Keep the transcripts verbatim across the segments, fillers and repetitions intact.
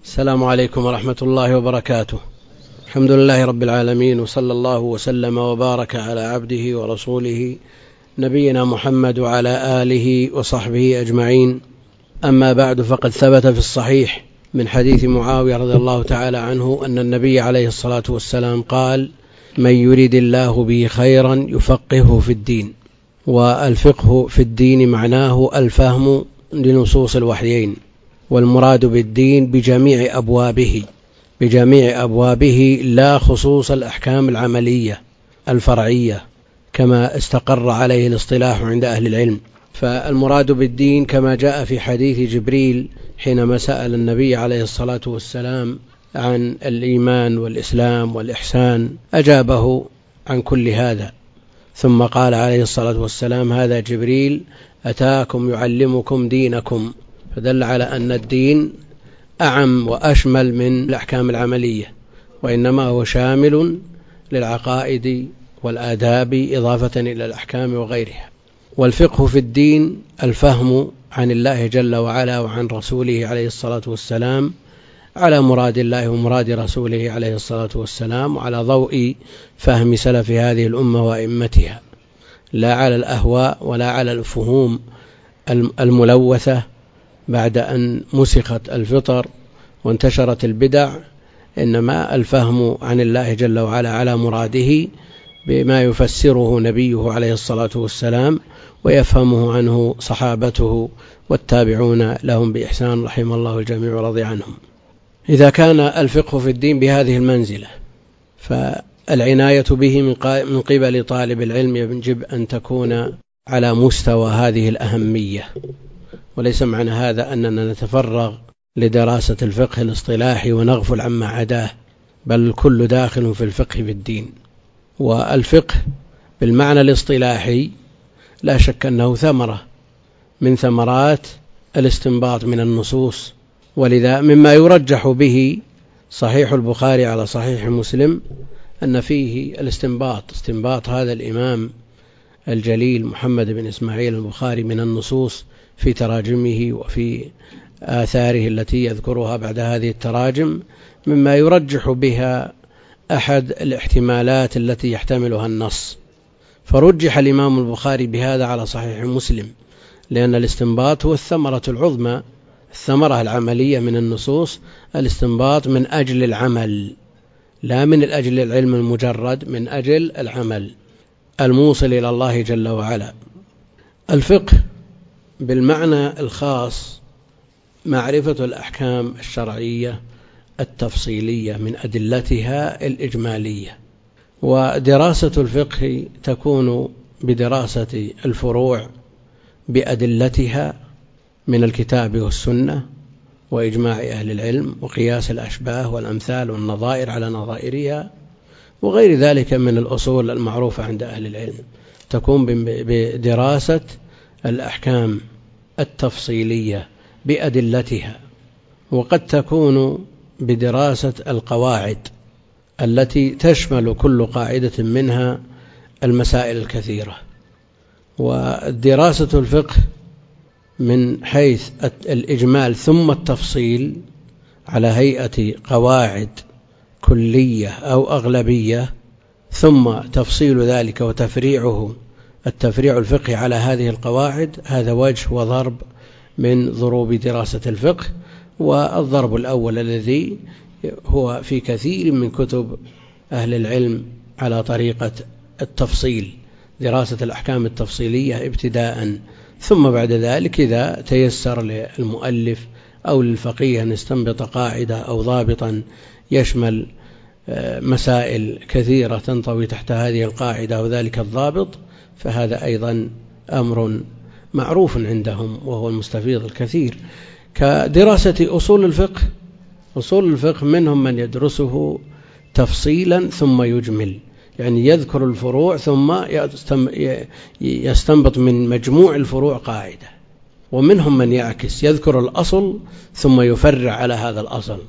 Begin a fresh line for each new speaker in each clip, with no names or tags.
السلام عليكم ورحمة الله وبركاته. الحمد لله رب العالمين، وصلى الله وسلم وبارك على عبده ورسوله نبينا محمد وعلى آله وصحبه أجمعين. أما بعد، فقد ثبت في الصحيح من حديث معاوية رضي الله تعالى عنه أن النبي عليه الصلاة والسلام قال: من يريد الله به خيرا يفقهه في الدين. والفقه في الدين معناه الفهم لنصوص الوحيين، والمراد بالدين بجميع أبوابه بجميع أبوابه لا خصوص الأحكام العملية الفرعية كما استقر عليه الاصطلاح عند أهل العلم. فالمراد بالدين كما جاء في حديث جبريل حينما سأل النبي عليه الصلاة والسلام عن الإيمان والإسلام والإحسان، أجابه عن كل هذا، ثم قال عليه الصلاة والسلام: هذا جبريل أتاكم يعلمكم دينكم. فدل على أن الدين أعم وأشمل من الأحكام العملية، وإنما هو شامل للعقائد والآداب إضافة إلى الأحكام وغيرها. والفقه في الدين الفهم عن الله جل وعلا وعن رسوله عليه الصلاة والسلام على مراد الله ومراد رسوله عليه الصلاة والسلام، وعلى ضوء فهم سلف هذه الأمة وأئمتها، لا على الأهواء ولا على الفهوم الملوثة بعد أن مسخت الفطر وانتشرت البدع. إنما الفهم عن الله جل وعلا على مراده بما يفسره نبيه عليه الصلاة والسلام ويفهمه عنه صحابته والتابعون لهم بإحسان رحم الله الجميع ورضي عنهم. إذا كان الفقه في الدين بهذه المنزلة، فالعناية به من قبل طالب العلم يجب أن تكون على مستوى هذه الأهمية. وليس معنى هذا أننا نتفرغ لدراسة الفقه الاصطلاحي ونغفل عما عداه، بل الكل داخل في الفقه في الدين. والفقه بالمعنى الاصطلاحي لا شك أنه ثمرة من ثمرات الاستنباط من النصوص، ولذا مما يرجح به صحيح البخاري على صحيح مسلم أن فيه الاستنباط استنباط هذا الإمام الجليل محمد بن إسماعيل البخاري من النصوص في تراجمه وفي آثاره التي يذكرها بعد هذه التراجم، مما يرجح بها أحد الاحتمالات التي يحتملها النص. فرجح الإمام البخاري بهذا على صحيح مسلم، لأن الاستنباط هو الثمرة العظمى، الثمرة العملية من النصوص، الاستنباط من أجل العمل، لا من أجل العلم المجرد، من أجل العمل الموصل إلى الله جل وعلا. الفقه بالمعنى الخاص معرفة الأحكام الشرعية التفصيلية من أدلتها الإجمالية. ودراسة الفقه تكون بدراسة الفروع بأدلتها من الكتاب والسنة وإجماع أهل العلم وقياس الأشباه والأمثال والنظائر على نظائرها وغير ذلك من الأصول المعروفة عند أهل العلم. تكون بدراسة الأحكام التفصيلية بأدلتها، وقد تكون بدراسة القواعد التي تشمل كل قاعدة منها المسائل الكثيرة. ودراسة الفقه من حيث الإجمال ثم التفصيل على هيئة قواعد كلية أو أغلبية، ثم تفصيل ذلك وتفريعه التفريع الفقهي على هذه القواعد، هذا وجه وضرب من ضروب دراسة الفقه. والضرب الأول الذي هو في كثير من كتب أهل العلم على طريقة التفصيل، دراسة الأحكام التفصيلية ابتداء، ثم بعد ذلك إذا تيسر للمؤلف أو للفقيه أن يستنبط قاعدة أو ضابطا يشمل مسائل كثيرة تنطوي تحت هذه القاعدة وذلك الضابط، فهذا أيضا أمر معروف عندهم وهو المستفيض الكثير. كدراسة أصول الفقه، أصول الفقه منهم من يدرسه تفصيلا ثم يجمل، يعني يذكر الفروع ثم يستنبط من مجموع الفروع قاعدة. ومنهم من يعكس، يذكر الأصل ثم يفرع على هذا الأصل.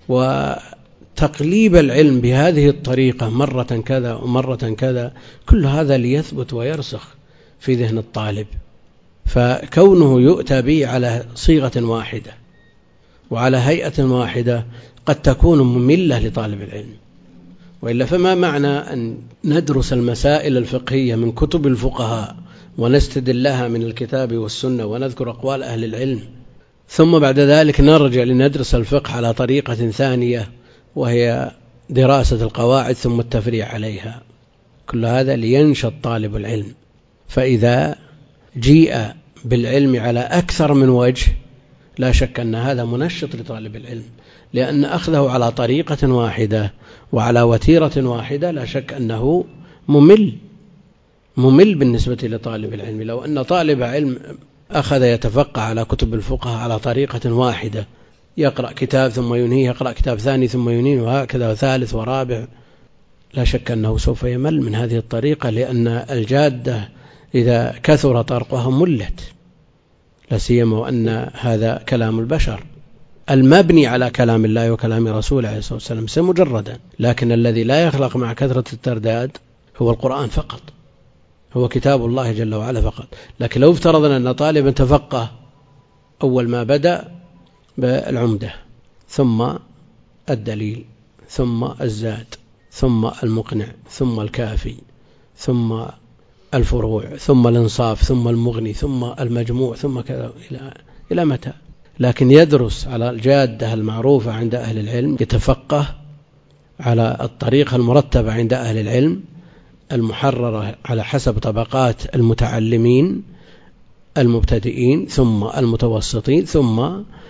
وتقليب العلم بهذه الطريقة مرة كذا ومرة كذا، كل هذا ليثبت ويرسخ في ذهن الطالب. فكونه يؤتى به على صيغة واحدة وعلى هيئة واحدة قد تكون مملة لطالب العلم. وإلا فما معنى أن ندرس المسائل الفقهية من كتب الفقهاء ونستدل لها من الكتاب والسنة ونذكر أقوال أهل العلم، ثم بعد ذلك نرجع لندرس الفقه على طريقة ثانية وهي دراسة القواعد ثم التفريع عليها؟ كل هذا لينشط طالب العلم. فإذا جيء بالعلم على أكثر من وجه لا شك أن هذا منشط لطالب العلم، لأن أخذه على طريقة واحدة وعلى وتيرة واحدة لا شك أنه ممل ممل بالنسبة لطالب العلم. لو أن طالب علم أخذ يتفقه على كتب الفقه على طريقة واحدة، يقرأ كتاب ثم ينهيه، يقرأ كتاب ثاني ثم ينهيه، وهكذا وثالث ورابع، لا شك أنه سوف يمل من هذه الطريقة، لأن الجادة إذا كثر طرقها ملت، لا سيما وأن هذا كلام البشر المبني على كلام الله وكلام رسوله عليه الصلاة والسلام سمجردا، لكن الذي لا يخلق مع كثرة الترداد هو القرآن فقط، هو كتاب الله جل وعلا فقط. لكن لو افترضنا أن طالبا تفقه، أول ما بدأ بالعمدة ثم الدليل ثم الزاد ثم المقنع ثم الكافي ثم الفروع ثم الإنصاف ثم المغني ثم المجموع ثم كذا إلى إلى متى؟ لكن يدرس على الجادة المعروفة عند أهل العلم، يتفقه على الطريقة المرتبة عند أهل العلم المحررة على حسب طبقات المتعلمين المبتدئين ثم المتوسطين ثم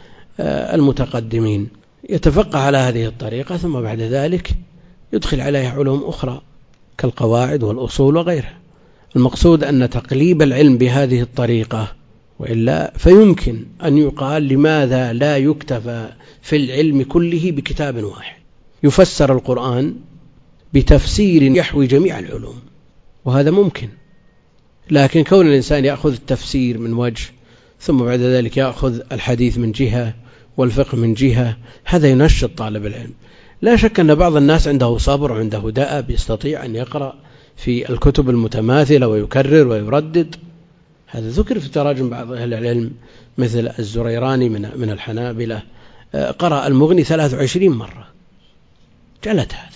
المتقدمين، يتفقه على هذه الطريقة، ثم بعد ذلك يدخل عليها علوم أخرى كالقواعد والأصول وغيرها. المقصود أن تقليب العلم بهذه الطريقة، وإلا فيمكن أن يقال لماذا لا يكتفى في العلم كله بكتاب واحد يفسر القرآن بتفسير يحوي جميع العلوم، وهذا ممكن. لكن كون الإنسان يأخذ التفسير من وجه ثم بعد ذلك يأخذ الحديث من جهة والفقه من جهة، هذا ينشط طالب العلم. لا شك أن بعض الناس عنده صبر وعنده دأب يستطيع أن يقرأ في الكتب المتماثلة ويكرر ويردد، هذا ذكر في تراجم بعض أهل العلم مثل الزريراني من من الحنابلة، قرأ المغني ثلاث وعشرين مرة، جلد هذا،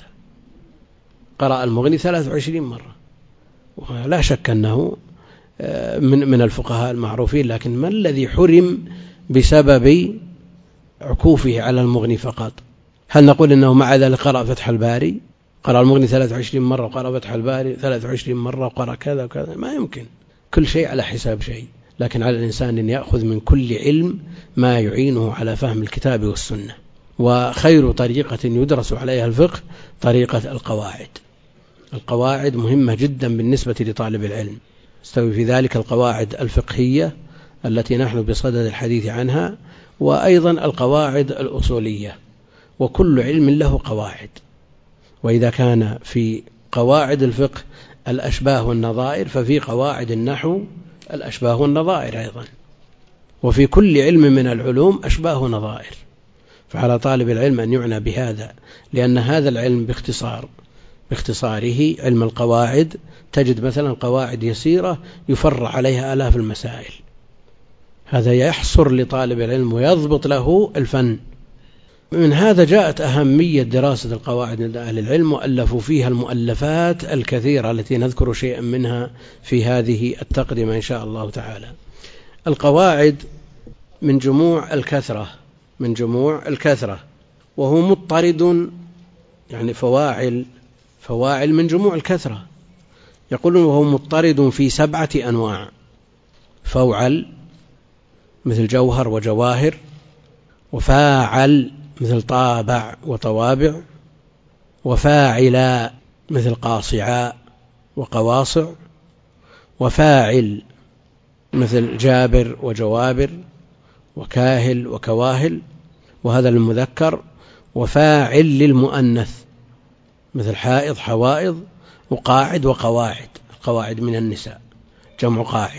قرأ المغني ثلاث وعشرين مرة، ولا شك أنه من من الفقهاء المعروفين. لكن ما الذي حرم بسبب عكوفه على المغني فقط؟ هل نقول إنه مع ذلك قرأ فتح الباري، قرأ المغني ثلاث وعشرين مرة وقرأ فتح الباري ثلاث وعشرين مرة وقرأ كذا وكذا؟ ما يمكن، كل شيء على حساب شيء. لكن على الإنسان أن يأخذ من كل علم ما يعينه على فهم الكتاب والسنة. وخير طريقة يدرس عليها الفقه طريقة القواعد. القواعد مهمة جدا بالنسبة لطالب العلم، استوي في ذلك القواعد الفقهية التي نحن بصدد الحديث عنها، وأيضا القواعد الأصولية، وكل علم له قواعد. وإذا كان في قواعد الفقه الأشباه والنظائر، ففي قواعد النحو الأشباه والنظائر أيضا، وفي كل علم من العلوم أشباه ونظائر. فعلى طالب العلم أن يعنى بهذا، لأن هذا العلم باختصار باختصاره علم القواعد، تجد مثلا قواعد يسيرة يفرع عليها آلاف المسائل، هذا يحصر لطالب العلم ويضبط له الفن. من هذا جاءت أهمية دراسة القواعد عند أهل العلم، وألفوا فيها المؤلفات الكثيرة التي نذكر شيئا منها في هذه التقدمة إن شاء الله تعالى. القواعد من جموع الكثرة من جموع الكثرة وهو مضطرد، يعني فواعل فواعل من جموع الكثرة. يقولون وهو مضطرد في سبعة أنواع: فوعل مثل جوهر وجواهر، وفاعل مثل طابع وطوابع، وفاعلا مثل قاصعاء وقواصع، وفاعل مثل جابر وجوابر، وكاهل وكواهل، وهذا للمذكر، وفاعل للمؤنث مثل حائض حوائض، وقاعد وقواعد، القواعد من النساء جمع قاعد،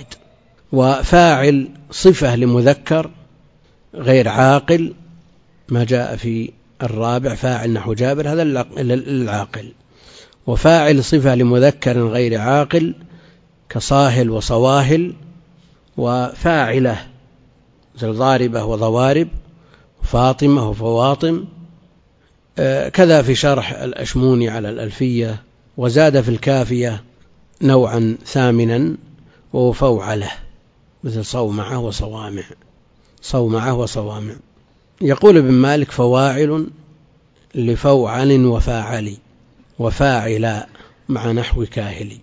وفاعل صفة لمذكر غير عاقل، ما جاء في الرابع فاعل نحو جابر، هذا للعاقل. وفاعل صفة لمذكر غير عاقل كصاهل وصواهل، وفاعلة مثل ضاربة وضوارب، فاطمة وفواطم. كذا في شرح الأشموني على الألفية، وزاد في الكافية نوعا ثامنا وهو فوعله، مثل صومعة وصوامع، صومعة وصوامع. يقول ابن مالك: فواعل لفوعل وفاعل وفاعلا مع نحو كاهل.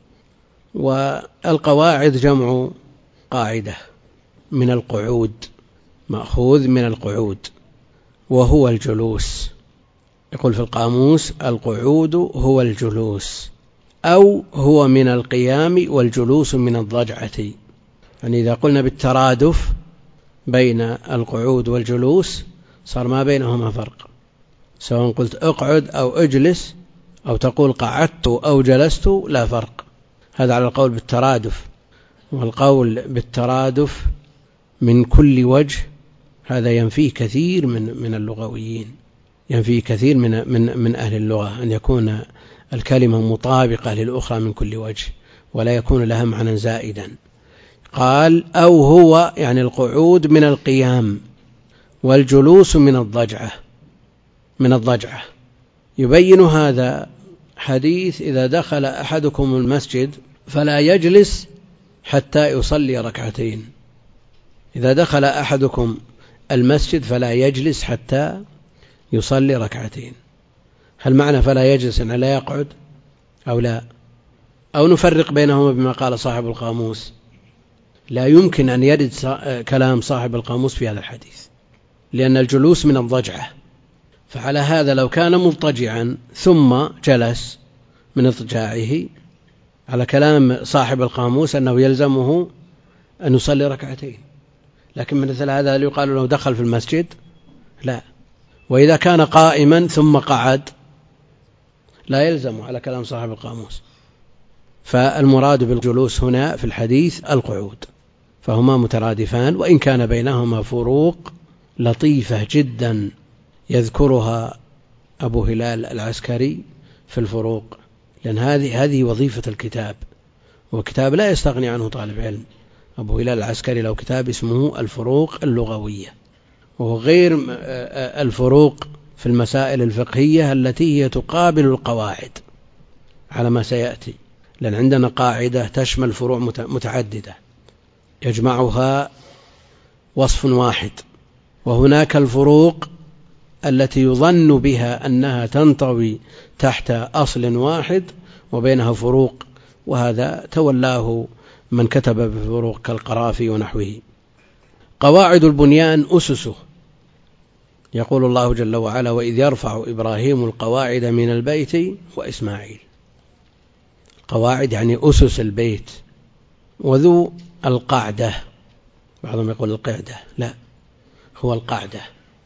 والقواعد جمع قاعدة من القعود، مأخوذ من القعود وهو الجلوس. يقول في القاموس: القعود هو الجلوس، أو هو من القيام والجلوس من الضجعة. يعني إذا قلنا بالترادف بين القعود والجلوس صار ما بينهما فرق، سواء قلت اقعد أو اجلس أو تقول قعدت أو جلست لا فرق. هذا على القول بالترادف. والقول بالترادف من كل وجه هذا ينفيه كثير من من اللغويين، ينفيه كثير من من من أهل اللغة أن يكون الكلمة مطابقة للأخرى من كل وجه ولا يكون لها معنى زائدا. قال: أو هو يعني القعود من القيام والجلوس من الضجعة، من الضجعة. يبين هذا حديث: إذا دخل أحدكم المسجد فلا يجلس حتى يصلي ركعتين. إذا دخل أحدكم المسجد فلا يجلس حتى يصلي ركعتين. هل معنى فلا يجلس أن لا يقعد أو لا؟ أو نفرق بينهما بما قال صاحب القاموس؟ لا يمكن أن يرد كلام صاحب القاموس في هذا الحديث، لأن الجلوس من الضجعة. فعلى هذا لو كان مضطجعا ثم جلس من اضطجاعه، على كلام صاحب القاموس أنه يلزمه أن يصلي ركعتين. لكن من مثل هذا يقال له دخل في المسجد؟ لا. وإذا كان قائما ثم قعد لا يلزم على كلام صاحب القاموس. فالمراد بالجلوس هنا في الحديث القعود، فهما مترادفان، وإن كان بينهما فروق لطيفة جدا يذكرها أبو هلال العسكري في الفروق، لأن هذه هذه وظيفة الكتاب، وكتاب لا يستغني عنه طالب علم. أبو هلال العسكري له كتاب اسمه الفروق اللغوية، وهو غير الفروق في المسائل الفقهية التي هي تقابل القواعد على ما سيأتي، لأن عندنا قاعدة تشمل فروع متعددة يجمعها وصف واحد، وهناك الفروق التي يظن بها أنها تنطوي تحت أصل واحد وبينها فروق، وهذا تولاه من كتب بفروق كالقرافي ونحوه. قواعد البنيان أسسه. يقول الله جل وعلا: وإذ يرفع إبراهيم القواعد من البيت وإسماعيل. قواعد يعني أسس البيت. وذو القعدة، بعضهم يقول القعدة، لا، هو القعدة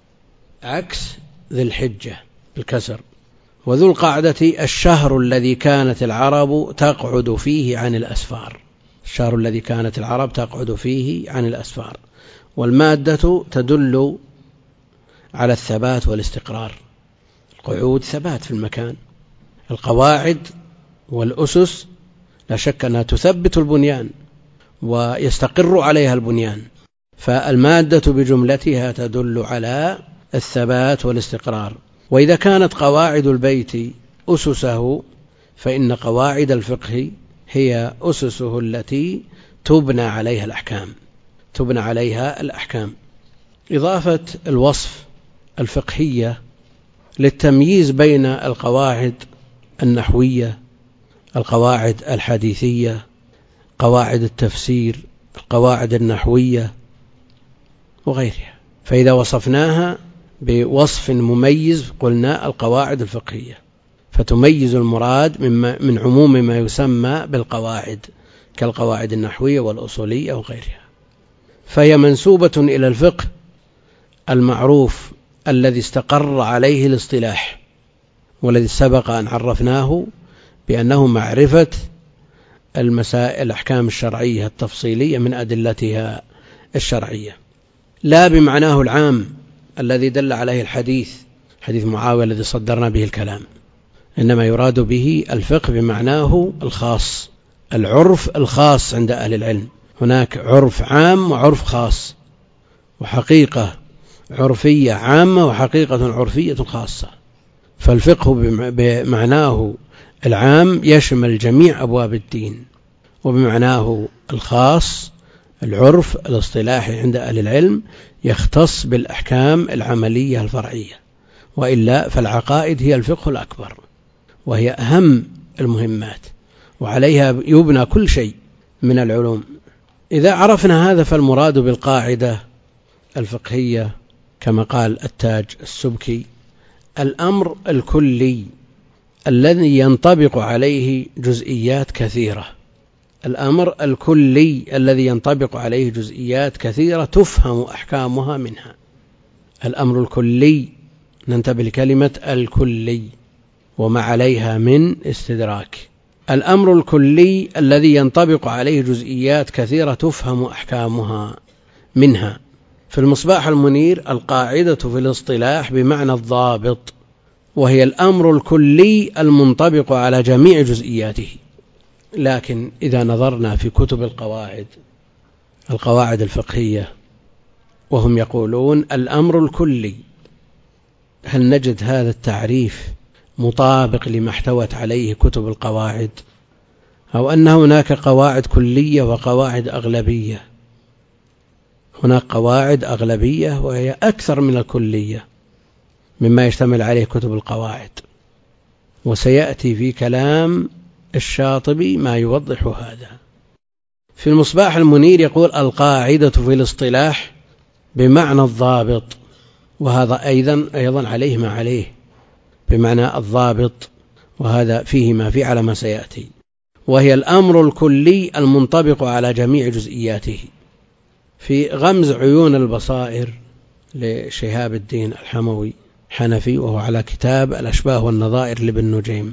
عكس ذي الحجة بالكسر. وذو القعدة الشهر الذي كانت العرب تقعد فيه عن الأسفار، الشهر الذي كانت العرب تقعد فيه عن الأسفار. والمادة تدل على الثبات والاستقرار. القعود ثبات في المكان. القواعد والأسس لا شك أنها تثبت البنيان ويستقر عليها البنيان، فالمادة بجملتها تدل على الثبات والاستقرار. وإذا كانت قواعد البيت أسسه فإن قواعد الفقه هي أسسه التي تبنى عليها الأحكام، تبنى عليها الأحكام. إضافة الوصف الفقهية للتمييز بين القواعد النحوية، القواعد الحديثية، قواعد التفسير، القواعد النحوية وغيرها. فإذا وصفناها بوصف مميز قلنا القواعد الفقهية، فتميز المراد من عموم ما يسمى بالقواعد كالقواعد النحوية والأصولية وغيرها. فهي منسوبة إلى الفقه المعروف الذي استقر عليه الاصطلاح، والذي سبق أن عرفناه بأنه معرفة المسائل الأحكام الشرعية التفصيلية من أدلتها الشرعية، لا بمعناه العام الذي دل عليه الحديث، حديث معاوية الذي صدرنا به الكلام، إنما يراد به الفقه بمعناه الخاص، العرف الخاص عند أهل العلم. هناك عرف عام وعرف خاص، وحقيقة عرفية عامة وحقيقة عرفية خاصة. فالفقه بمعناه العام يشمل جميع أبواب الدين، وبمعناه الخاص العرف الاصطلاحي عند أهل العلم يختص بالأحكام العملية الفرعية، وإلا فالعقائد هي الفقه الأكبر، وهي أهم المهمات، وعليها يبنى كل شيء من العلوم. إذا عرفنا هذا فالمراد بالقاعدة الفقهية كما قال التاج السبكي الأمر الكلي الذي ينطبق عليه جزئيات كثيرة. الأمر الكلي الذي ينطبق عليه جزئيات كثيرة تفهم أحكامها منها. الأمر الكلي، ننتبه لكلمة الكلي وما عليها من استدراك. الأمر الكلي الذي ينطبق عليه جزئيات كثيرة تفهم أحكامها منها. في المصباح المنير القاعدة في الاصطلاح بمعنى الضابط، وهي الأمر الكلي المنطبق على جميع جزئياته. لكن إذا نظرنا في كتب القواعد القواعد الفقهية وهم يقولون الأمر الكلي، هل نجد هذا التعريف مطابق لما احتوت عليه كتب القواعد، أو أن هناك قواعد كلية وقواعد أغلبية؟ هناك قواعد أغلبية وهي أكثر من الكلية مما يشتمل عليه كتب القواعد، وسيأتي في كلام الشاطبي ما يوضح هذا. في المصباح المنير يقول القاعدة في الاصطلاح بمعنى الضابط، وهذا أيضا أيضا عليه ما عليه بمعنى الضابط، وهذا فيه ما فيه على ما سيأتي. وهي الأمر الكلي المنطبق على جميع جزئياته. في غمز عيون البصائر لشهاب الدين الحموي حنفي، وهو على كتاب الأشباه والنظائر لابن نجيم،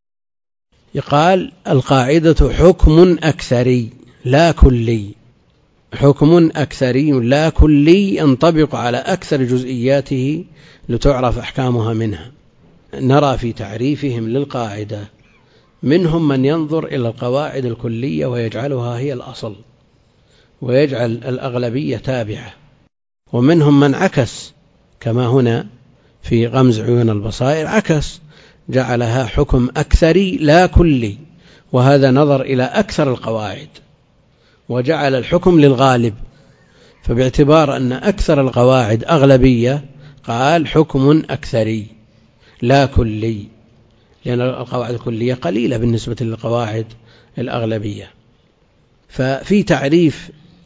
يقال القاعدة حكم أكثري لا كلي، حكم أكثري لا كلي ينطبق على أكثر جزئياته لتعرف أحكامها منها. نرى في تعريفهم للقاعدة منهم من ينظر إلى القواعد الكلية ويجعلها هي الأصل ويجعل الأغلبية تابعة، ومنهم من عكس كما هنا في غمز عيون البصائر عكس، جعلها حكم أكثري لا كلي، وهذا نظر إلى أكثر القواعد وجعل الحكم للغالب، فباعتبار أن أكثر القواعد أغلبية قال حكم أكثري لا كلي، لأن القواعد الكلية قليلة بالنسبة للقواعد الأغلبية. ففي تعريف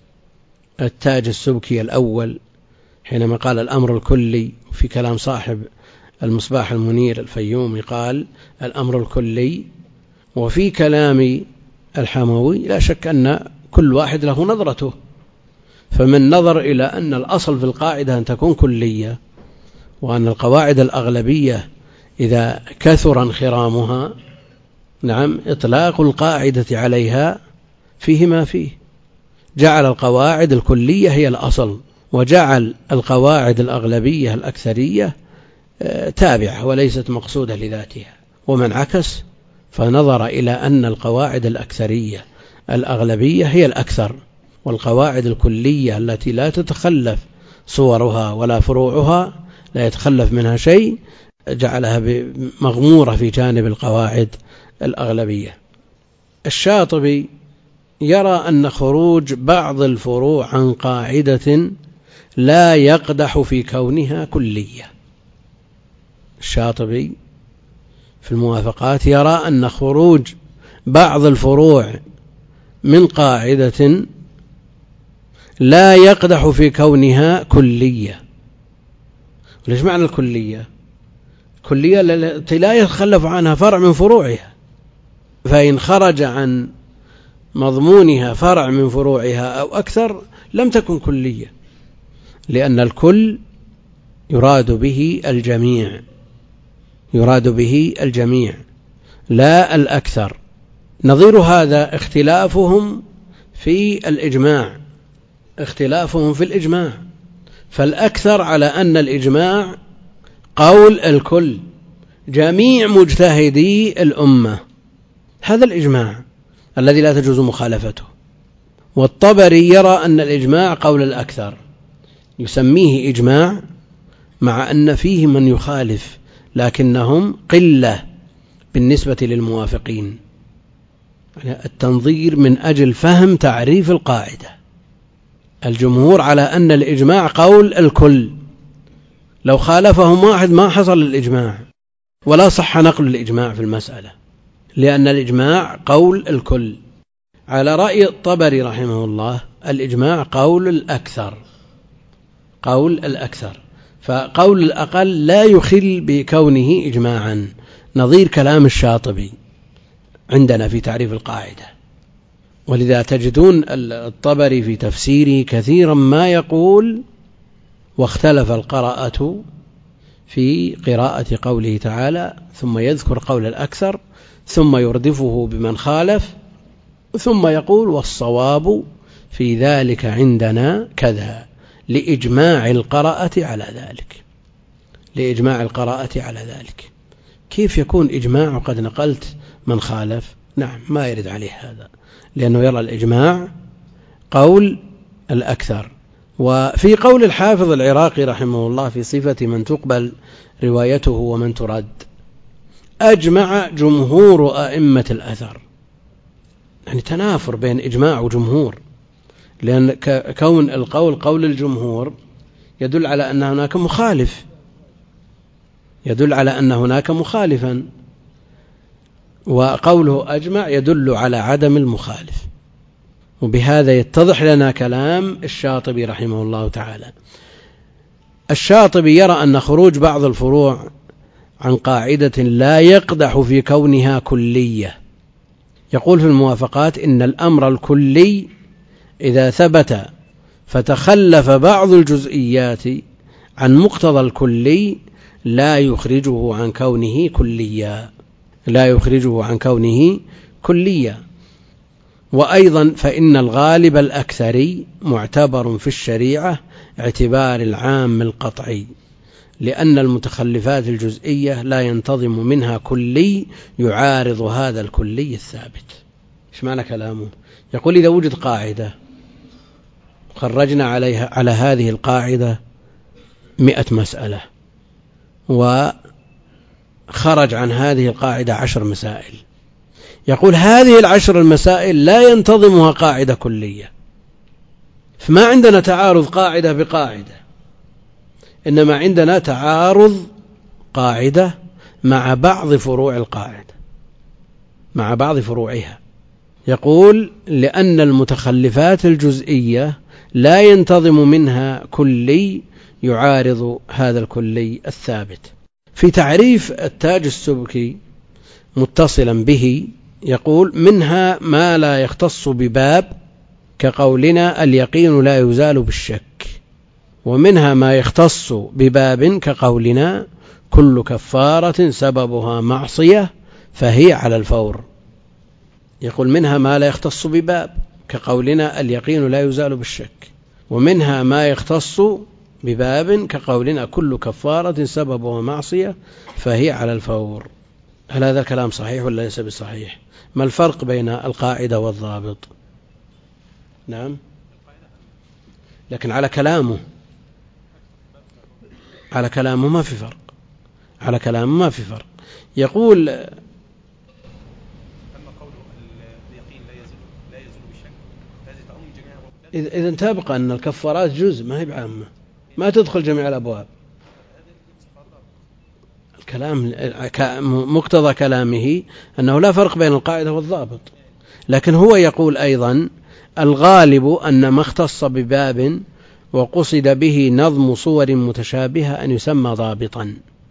التاج السبكي الأول حينما قال الأمر الكلي، في كلام صاحب المصباح المنير الفيومي قال الأمر الكلي، وفي كلام الحموي لا شك أن كل واحد له نظرته، فمن نظر إلى أن الأصل في القاعدة أن تكون كلية، وأن القواعد الأغلبية إذا كثر انخرامها نعم إطلاق القاعدة عليها فيه ما فيه، جعل القواعد الكلية هي الأصل، وجعل القواعد الأغلبية الأكثرية تابعة وليست مقصودة لذاتها. ومن عكس فنظر إلى أن القواعد الأكثرية الأغلبية هي الأكثر، والقواعد الكلية التي لا تتخلف صورها ولا فروعها لا يتخلف منها شيء جعلها مغمورة في جانب القواعد الأغلبية. الشاطبي يرى أن خروج بعض الفروع عن قاعدة لا يقدح في كونها كلية. الشاطبي في الموافقات يرى أن خروج بعض الفروع من قاعدة لا يقدح في كونها كلية. ليش معنى الكلية؟ كلية التي لا يتخلف عنها فرع من فروعها، فإن خرج عن مضمونها فرع من فروعها أو أكثر لم تكن كلية، لأن الكل يراد به الجميع، يراد به الجميع لا الأكثر. نظير هذا اختلافهم في الإجماع، اختلافهم في الإجماع، فالأكثر على أن الإجماع قول الكل جميع مجتهدي الأمة، هذا الإجماع الذي لا تجوز مخالفته. والطبري يرى أن الإجماع قول الأكثر، يسميه إجماع مع أن فيه من يخالف لكنهم قلة بالنسبة للموافقين. التنظير من أجل فهم تعريف القاعدة. الجمهور على أن الإجماع قول الكل، لو خالفهم واحد ما حصل الإجماع ولا صح نقل الإجماع في المسألة، لأن الإجماع قول الكل. على رأي الطبري رحمه الله الإجماع قول الأكثر، قول الأكثر، فقول الأقل لا يخل بكونه إجماعا، نظير كلام الشاطبي عندنا في تعريف القاعدة. ولذا تجدون الطبري في تفسيره كثيرا ما يقول واختلف القراءة في قراءة قوله تعالى، ثم يذكر قول الأكثر ثم يردفه بمن خالف، ثم يقول والصواب في ذلك عندنا كذا، لإجماع القراءة على ذلك، لإجماع القراءة على ذلك. كيف يكون إجماع وقد نقلت من خالف؟ نعم ما يرد عليه هذا، لأنه يرى الإجماع قول الأكثر. وفي قول الحافظ العراقي رحمه الله في صفة من تقبل روايته ومن ترد، أجمع جمهور أئمة الأثر، يعني تنافر بين إجماع وجمهور، لأن كون القول قول الجمهور يدل على أن هناك مخالف، يدل على أن هناك مخالفا، وقوله أجمع يدل على عدم المخالف. وبهذا يتضح لنا كلام الشاطبي رحمه الله تعالى. الشاطبي يرى أن خروج بعض الفروع عن قاعدة لا يقدح في كونها كلية. يقول في الموافقات إن الأمر الكلي إذا ثبت فتخلف بعض الجزئيات عن مقتضى الكلي لا يخرجه عن كونه كليا، لا يخرجه عن كونه كليا. وأيضا فإن الغالب الأكثري معتبر في الشريعة اعتبار العام القطعي، لأن المتخلفات الجزئية لا ينتظم منها كلي يعارض هذا الكلي الثابت. إيش معنى كلامه؟ يقول إذا وجد قاعدة خرجنا عليها على هذه القاعدة مئة مسألة، وخرج عن هذه القاعدة عشر مسائل، يقول هذه العشر المسائل لا ينتظمها قاعدة كلية، فما عندنا تعارض قاعدة بقاعدة، إنما عندنا تعارض قاعدة مع بعض فروع القاعدة، مع بعض فروعها. يقول لأن المتخلفات الجزئية لا ينتظم منها كلي يعارض هذا الكلي الثابت. في تعريف التاج السبكي متصلا به يقول منها ما لا يختص بباب كقولنا اليقين لا يزال بالشك، ومنها ما يختص بباب كقولنا كل كفارة سببها معصية فهي على الفور. يقول منها ما لا يختص بباب كقولنا اليقين لا يزال بالشك، ومنها ما يختص بباب كقولنا كل كفارة سببها معصية فهي على الفور. هل هذا الكلام صحيح ولا ليس بصحيح؟ ما الفرق بين القاعدة والضابط؟ نعم، لكن على كلامه على كلامه ما في فرق، على كلامه ما في فرق. يقول
أما قوله اليقين لا يزول لا يزول بالشك هذه تعم جميع.
إذا تبقى أن الكفارات جزء ما هي بعامة، ما تدخل جميع الأبواب. الكلام مقتضى كلامه أنه لا فرق بين القاعدة والضابط، لكن هو يقول أيضا الغالب أن ما اختص بباب وقصد به نظم صور متشابهة أن يسمى ضابطا،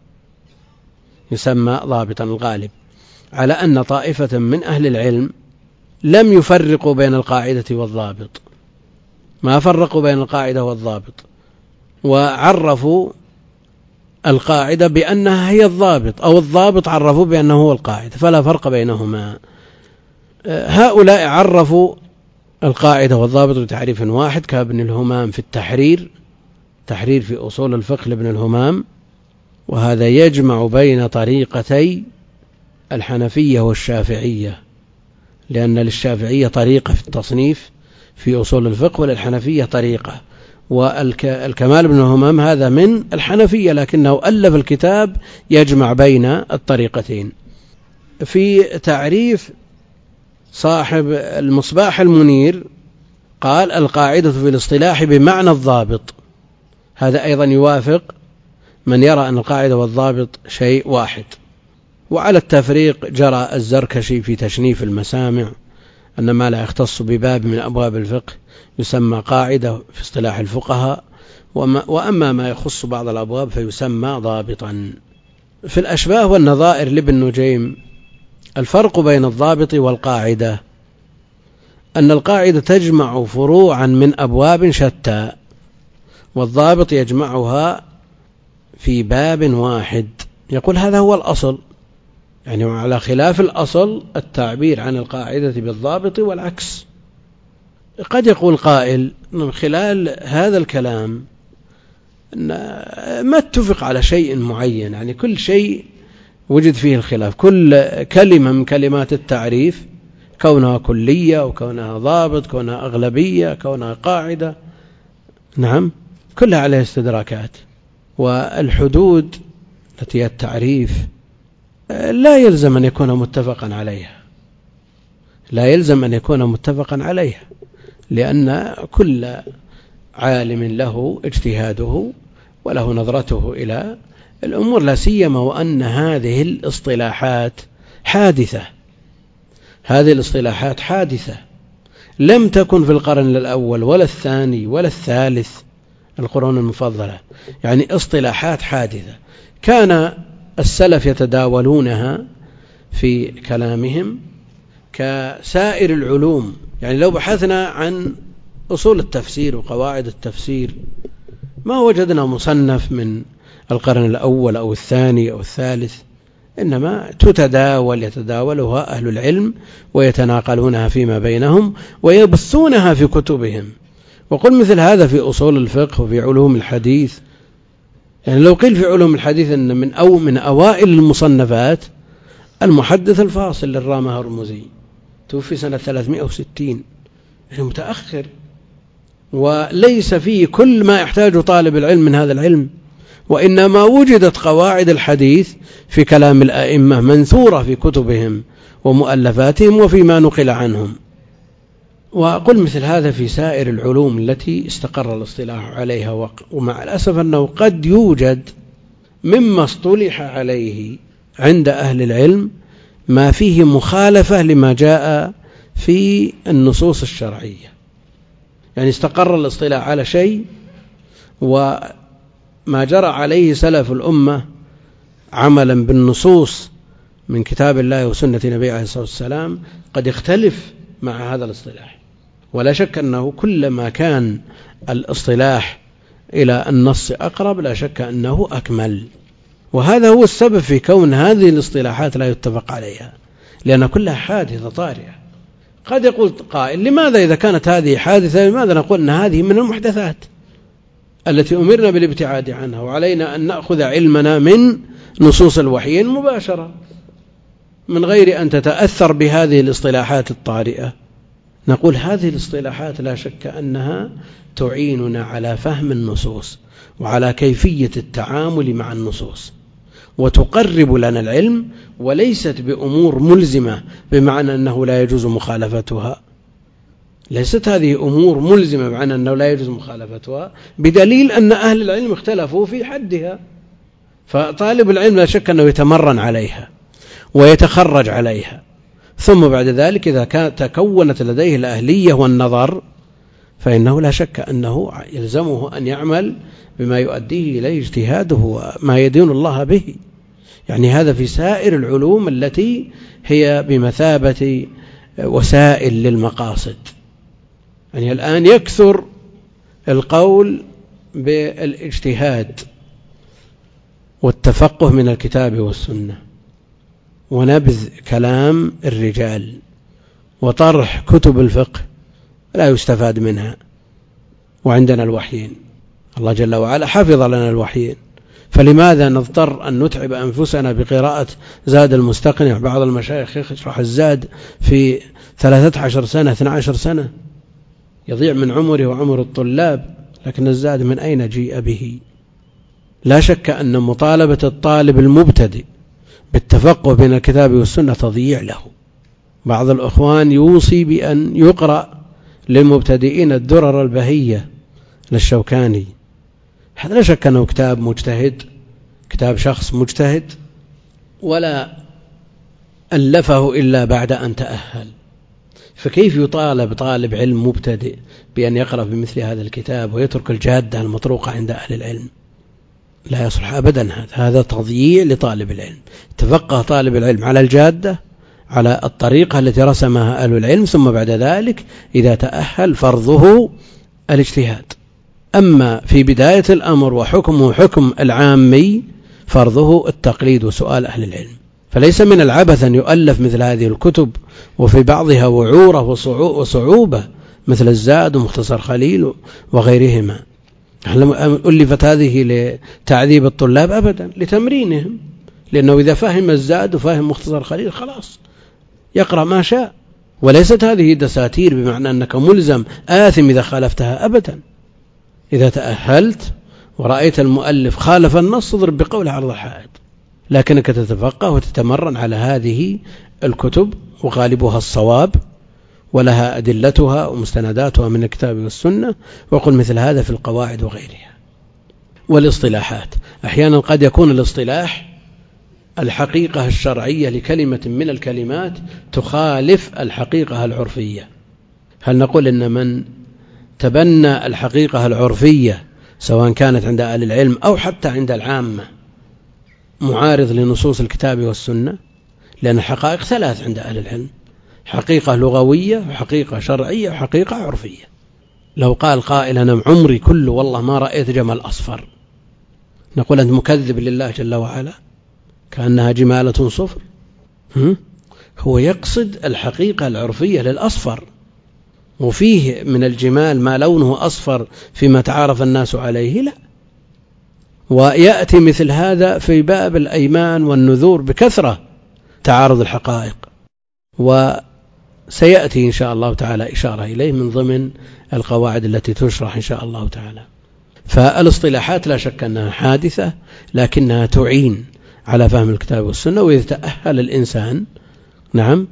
يسمى ضابطا الغالب، على أن طائفة من أهل العلم لم يفرقوا بين القاعدة والضابط، ما فرقوا بين القاعدة والضابط، وعرفوا القاعدة بأنها هي الضابط، أو الضابط عرفوا بأنه هو القاعدة، فلا فرق بينهما. هؤلاء عرفوا القاعدة والضابط بتعريف واحد كابن الهمام في التحرير، تحرير في أصول الفقه لابن الهمام، وهذا يجمع بين طريقتي الحنفية والشافعية، لأن للشافعية طريقة في التصنيف في أصول الفقه وللحنفية طريقة، والكمال بن همام هذا من الحنفية، لكنه ألف الكتاب يجمع بين الطريقتين. في تعريف صاحب المصباح المنير قال: القاعدة في الاصطلاح بمعنى الضابط. هذا أيضا يوافق من يرى أن القاعدة والضابط شيء واحد. وعلى التفريق جرى الزركشي في تشنيف المسامع أن ما لا يختص بباب من أبواب الفقه يسمى قاعدة في اصطلاح الفقهاء، وأما ما يخص بعض الأبواب فيسمى ضابطا. في الأشباه والنظائر لابن نجيم الفرق بين الضابط والقاعدة أن القاعدة تجمع فروعا من أبواب شتى، والضابط يجمعها في باب واحد. يقول هذا هو الأصل، يعني على خلاف الأصل التعبير عن القاعدة بالضابط والعكس. قد يقول قائل من خلال هذا الكلام أن ما اتفق على شيء معين، يعني كل شيء وجد فيه الخلاف، كل كلمة من كلمات التعريف كونها كلية أو كونها ضابط، كونها أغلبية، كونها قاعدة، نعم كلها عليها استدراكات. والحدود التي هي التعريف لا يلزم أن يكون متفقا عليها، لا يلزم أن يكون متفقا عليها، لأن كل عالم له اجتهاده وله نظرته إلى الأمور، لا سيما وأن هذه الاصطلاحات حادثة. هذه الاصطلاحات حادثة لم تكن في القرن الأول ولا الثاني ولا الثالث، القرون المفضلة، يعني اصطلاحات حادثة كان السلف يتداولونها في كلامهم كسائر العلوم. يعني لو بحثنا عن أصول التفسير وقواعد التفسير ما وجدنا مصنف من القرن الأول أو الثاني أو الثالث، إنما تتداول يتداولها أهل العلم ويتناقلونها فيما بينهم ويبثونها في كتبهم. وقل مثل هذا في أصول الفقه وفي علوم الحديث. يعني لو قيل في علوم الحديث أن من أو من أوائل المصنفات المحدث الفاصل للرامة هرمزي، توفي سنة ثلاثمائة وستين، يعني متأخر، وليس فيه كل ما يحتاج طالب العلم من هذا العلم، وإنما وجدت قواعد الحديث في كلام الأئمة منثورة في كتبهم ومؤلفاتهم وفيما نقل عنهم. وأقول مثل هذا في سائر العلوم التي استقر الاصطلاح عليها، ومع الأسف أنه قد يوجد مما اصطلح عليه عند أهل العلم ما فيه مخالفة لما جاء في النصوص الشرعية. يعني استقر الاصطلاح على شيء وما جرى عليه سلف الأمة عملا بالنصوص من كتاب الله وسنة نبيه عليه الصلاة والسلام قد يختلف مع هذا الاصطلاح. ولا شك أنه كلما كان الاصطلاح إلى النص أقرب لا شك أنه أكمل، وهذا هو السبب في كون هذه الاصطلاحات لا يتفق عليها، لأن كلها حادثة طارئة. قد يقول قائل لماذا إذا كانت هذه حادثة لماذا نقول أن هذه من المحدثات التي أمرنا بالابتعاد عنها، وعلينا أن نأخذ علمنا من نصوص الوحي مباشرة من غير أن تتأثر بهذه الاصطلاحات الطارئة؟ نقول هذه الاصطلاحات لا شك أنها تعيننا على فهم النصوص وعلى كيفية التعامل مع النصوص، وتقرب لنا العلم، وليست بأمور ملزمة بمعنى أنه لا يجوز مخالفتها. ليست هذه أمور ملزمة بمعنى أنه لا يجوز مخالفتها، بدليل أن أهل العلم اختلفوا في حدها، فطالب العلم لا شك أنه يتمرن عليها ويتخرج عليها، ثم بعد ذلك إذا كانت تكونت لديه الأهلية والنظر فإنه لا شك أنه يلزمه أن يعمل بما يؤديه إليه اجتهاده وما يدين الله به. يعني هذا في سائر العلوم التي هي بمثابة وسائل للمقاصد. يعني الآن يكثر القول بالاجتهاد والتفقه من الكتاب والسنة، ونبذ كلام الرجال وطرح كتب الفقه لا يستفاد منها. وعندنا الوحيين، الله جل وعلا حفظ لنا الوحيين، فلماذا نضطر أن نتعب أنفسنا بقراءة زاد المستقنع؟ بعض المشايخ يشرح الزاد في ثلاثة عشر سنة اثنى عشر سنة، يضيع من عمره وعمر الطلاب. لكن الزاد من أين جيء به؟ لا شك أن مطالبة الطالب المبتدئ بالتفقه بين الكتاب والسنة تضييع له. بعض الأخوان يوصي بأن يقرأ للمبتدئين الدرر البهية للشوكاني. هذا لا شك أنه كتاب مجتهد، كتاب شخص مجتهد، ولا ألفه إلا بعد أن تأهل. فكيف يطالب طالب علم مبتدئ بأن يقرأ بمثل هذا الكتاب ويترك الجادة المطروقة عند أهل العلم؟ لا يصلح أبدا. هذا هذا تضييع لطالب العلم. تفقه طالب العلم على الجادة، على الطريقة التي رسمها أهل العلم، ثم بعد ذلك إذا تأهل فرضه الاجتهاد. أما في بداية الأمر وحكمه حكم العامي فرضه التقليد وسؤال أهل العلم. فليس من العبث أن يؤلف مثل هذه الكتب وفي بعضها وعورة وصعوبة مثل الزاد ومختصر خليل وغيرهما. ألفت هذه لتعذيب الطلاب؟ أبدا، لتمرينهم، لأنه إذا فهم الزاد وفهم مختصر خليل خلاص يقرأ ما شاء. وليست هذه دساتير بمعنى أنك ملزم آثم إذا خالفتها أبدا. إذا تأهلت ورأيت المؤلف خالف النص اضرب بقوله عرض الحائط، لكنك تتفقه وتتمرن على هذه الكتب وغالبها الصواب ولها أدلتها ومستنداتها من الكتاب والسنة. وقل مثل هذا في القواعد وغيرها. والاصطلاحات أحيانا قد يكون الاصطلاح الحقيقة الشرعية لكلمة من الكلمات تخالف الحقيقة العرفية. هل نقول إن من تبنى الحقيقة العرفية سواء كانت عند أهل العلم أو حتى عند العامة معارض لنصوص الكتاب والسنة؟ لأن الحقائق ثلاث عند أهل العلم: حقيقة لغوية وحقيقة شرعية وحقيقة عرفية. لو قال قائل أنا عمري كله والله ما رأيت جمل أصفر، نقول أنت مكذب لله جل وعلا كأنها جمالة صفر. هو يقصد الحقيقة العرفية للأصفر، وفيه من الجمال ما لونه أصفر فيما تعارف الناس عليه. لا، ويأتي مثل هذا في باب الأيمان والنذور بكثرة تعارض الحقائق، وسيأتي إن شاء الله تعالى إشارة إليه من ضمن القواعد التي تشرح إن شاء الله تعالى. فالاصطلاحات لا شك أنها حادثة، لكنها تعين على فهم الكتاب والسنة. وإذا تأهل الإنسان نعم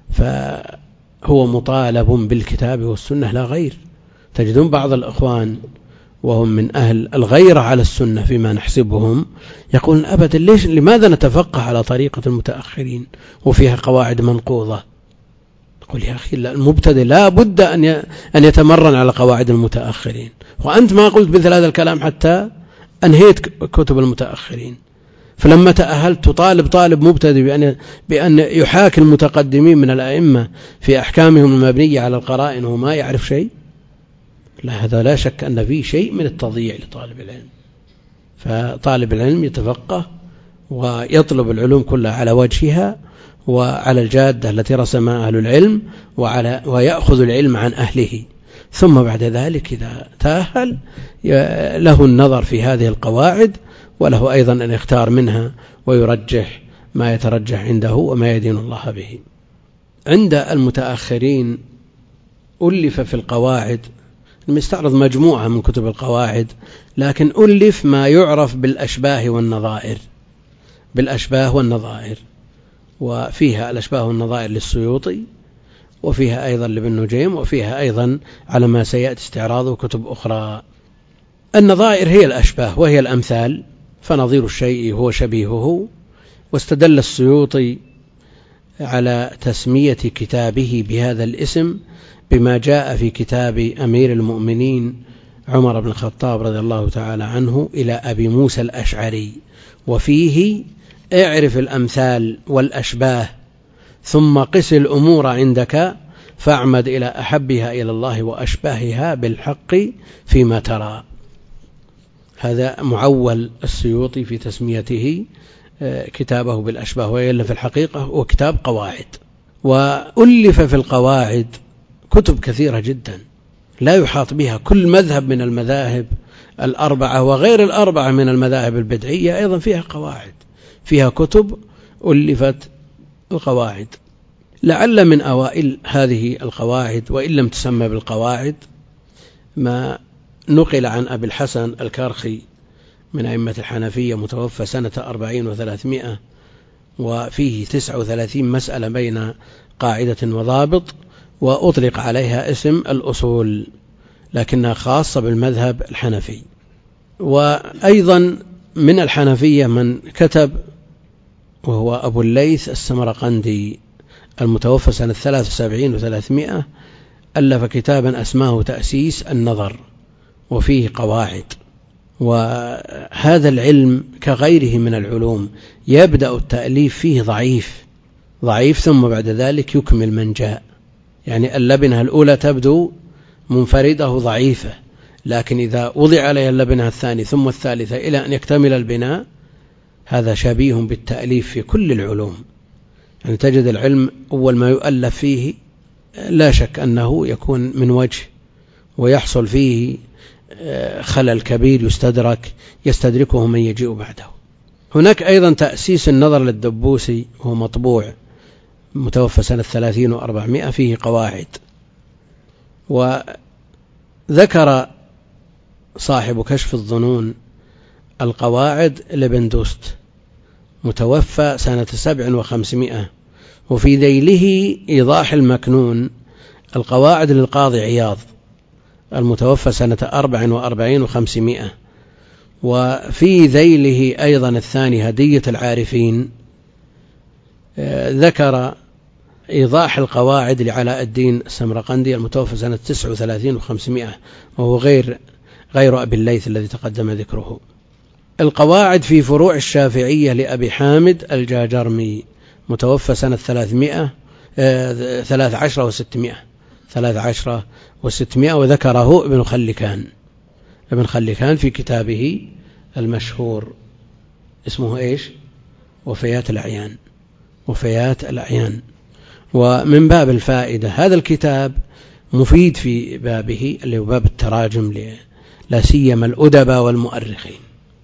فهو مطالب بالكتاب والسنة لا غير. تجدون بعض الأخوان وهم من أهل الغيرة على السنة فيما نحسبهم يقولون أبدا ليش لماذا نتفقه على طريقة المتأخرين وفيها قواعد منقوضة؟ قل يا أخي المبتدئ لا بد أن يتمرن على قواعد المتأخرين، وأنت ما قلت مثل هذا الكلام حتى أنهيت كتب المتأخرين. فلما تأهلت تطالب طالب مبتدئ بأن, بأن يحاكي المتقدمين من الأئمة في أحكامهم المبنية على القرائن وما يعرف شيء؟ لا، هذا لا شك أن فيه شيء من التضييع لطالب العلم. فطالب العلم يتفقه ويطلب العلوم كلها على وجهها وعلى الجادة التي رسمها أهل العلم، وعلى ويأخذ العلم عن أهله. ثم بعد ذلك إذا تأهل له النظر في هذه القواعد، وله أيضا أن يختار منها ويرجح ما يترجح عنده وما يدين الله به. عند المتأخرين ألف في القواعد، المستعرض مجموعة من كتب القواعد، لكن ألف ما يعرف بالأشباه والنظائر بالأشباه والنظائر وفيها الأشباه والنظائر للسيوطي، وفيها أيضا لابن نجيم، وفيها أيضا على ما سيأتي استعراضه كتب أخرى. النظائر هي الأشباه وهي الأمثال، فنظير الشيء هو شبيهه. واستدل السيوطي على تسمية كتابه بهذا الاسم بما جاء في كتاب أمير المؤمنين عمر بن الخطاب رضي الله تعالى عنه إلى أبي موسى الأشعري، وفيه اعرف الأمثال والأشباه ثم قس الأمور عندك فاعمد إلى أحبها إلى الله وأشباهها بالحق فيما ترى. هذا معول السيوطي في تسميته كتابه بالأشباه، وإلا في الحقيقة هو كتاب قواعد. وألف في القواعد كتب كثيرة جدا لا يحاط بها كل مذهب من المذاهب الأربعة وغير الأربعة من المذاهب البدعية أيضا فيها قواعد، فيها كتب ألفت القواعد. لعل من أوائل هذه القواعد وإن لم تسمى بالقواعد ما نقل عن أبي الحسن الكرخي من أئمة الحنفية متوفى سنة أربعين وثلاثمائة، وفيه تسع وثلاثين مسألة بين قاعدة وضابط، وأطلق عليها اسم الأصول، لكنها خاصة بالمذهب الحنفي. وأيضا من الحنفية من كتب، وهو أبو الليث السمرقندي المتوفى سنة ثلاث وسبعين وثلاثمائة، ألف كتابا أسماه تأسيس النظر، وفيه قواعد. وهذا العلم كغيره من العلوم يبدأ التأليف فيه ضعيف ضعيف ثم بعد ذلك يكمل من جاء، يعني اللبنة الأولى تبدو منفردة ضعيفة، لكن إذا وضع عليها اللبنة الثانية ثم الثالثة إلى أن يكتمل البناء، هذا شبيه بالتأليف في كل العلوم. يعني تجد العلم أول ما يؤلف فيه لا شك أنه يكون من وجه، ويحصل فيه خلل كبير يستدرك يستدركه من يجيء بعده. هناك أيضا تأسيس النظر للدبوسي، وهو مطبوع متوفى سنة ثلاثين وأربعمائة، فيه قواعد. وذكر صاحب كشف الظنون القواعد لابن دوست متوفى سنة سبع وخمسمائة، وفي ذيله إيضاح المكنون القواعد للقاضي عياض المتوفى سنة أربع وأربعين وخمسمائة، وفي ذيله أيضا الثاني هدية العارفين ذكر إيضاح القواعد لعلاء الدين السمرقندي المتوفى سنة تسع وثلاثين وخمسمائة، وهو غير غير أبي الليث الذي تقدم ذكره. القواعد في فروع الشافعية لأبي حامد الجاجرمي متوفى سنة ثلاثمائة ثلاث عشرة وستمائة ثلاث عشرة وستمائة، وذكره ابن خلكان ابن خلكان في كتابه المشهور اسمه إيش؟ وفيات الأعيان وفيات الأعيان. ومن باب الفائدة هذا الكتاب مفيد في بابه اللي هو باب التراجم لا سيما الأدباء والمؤرخين،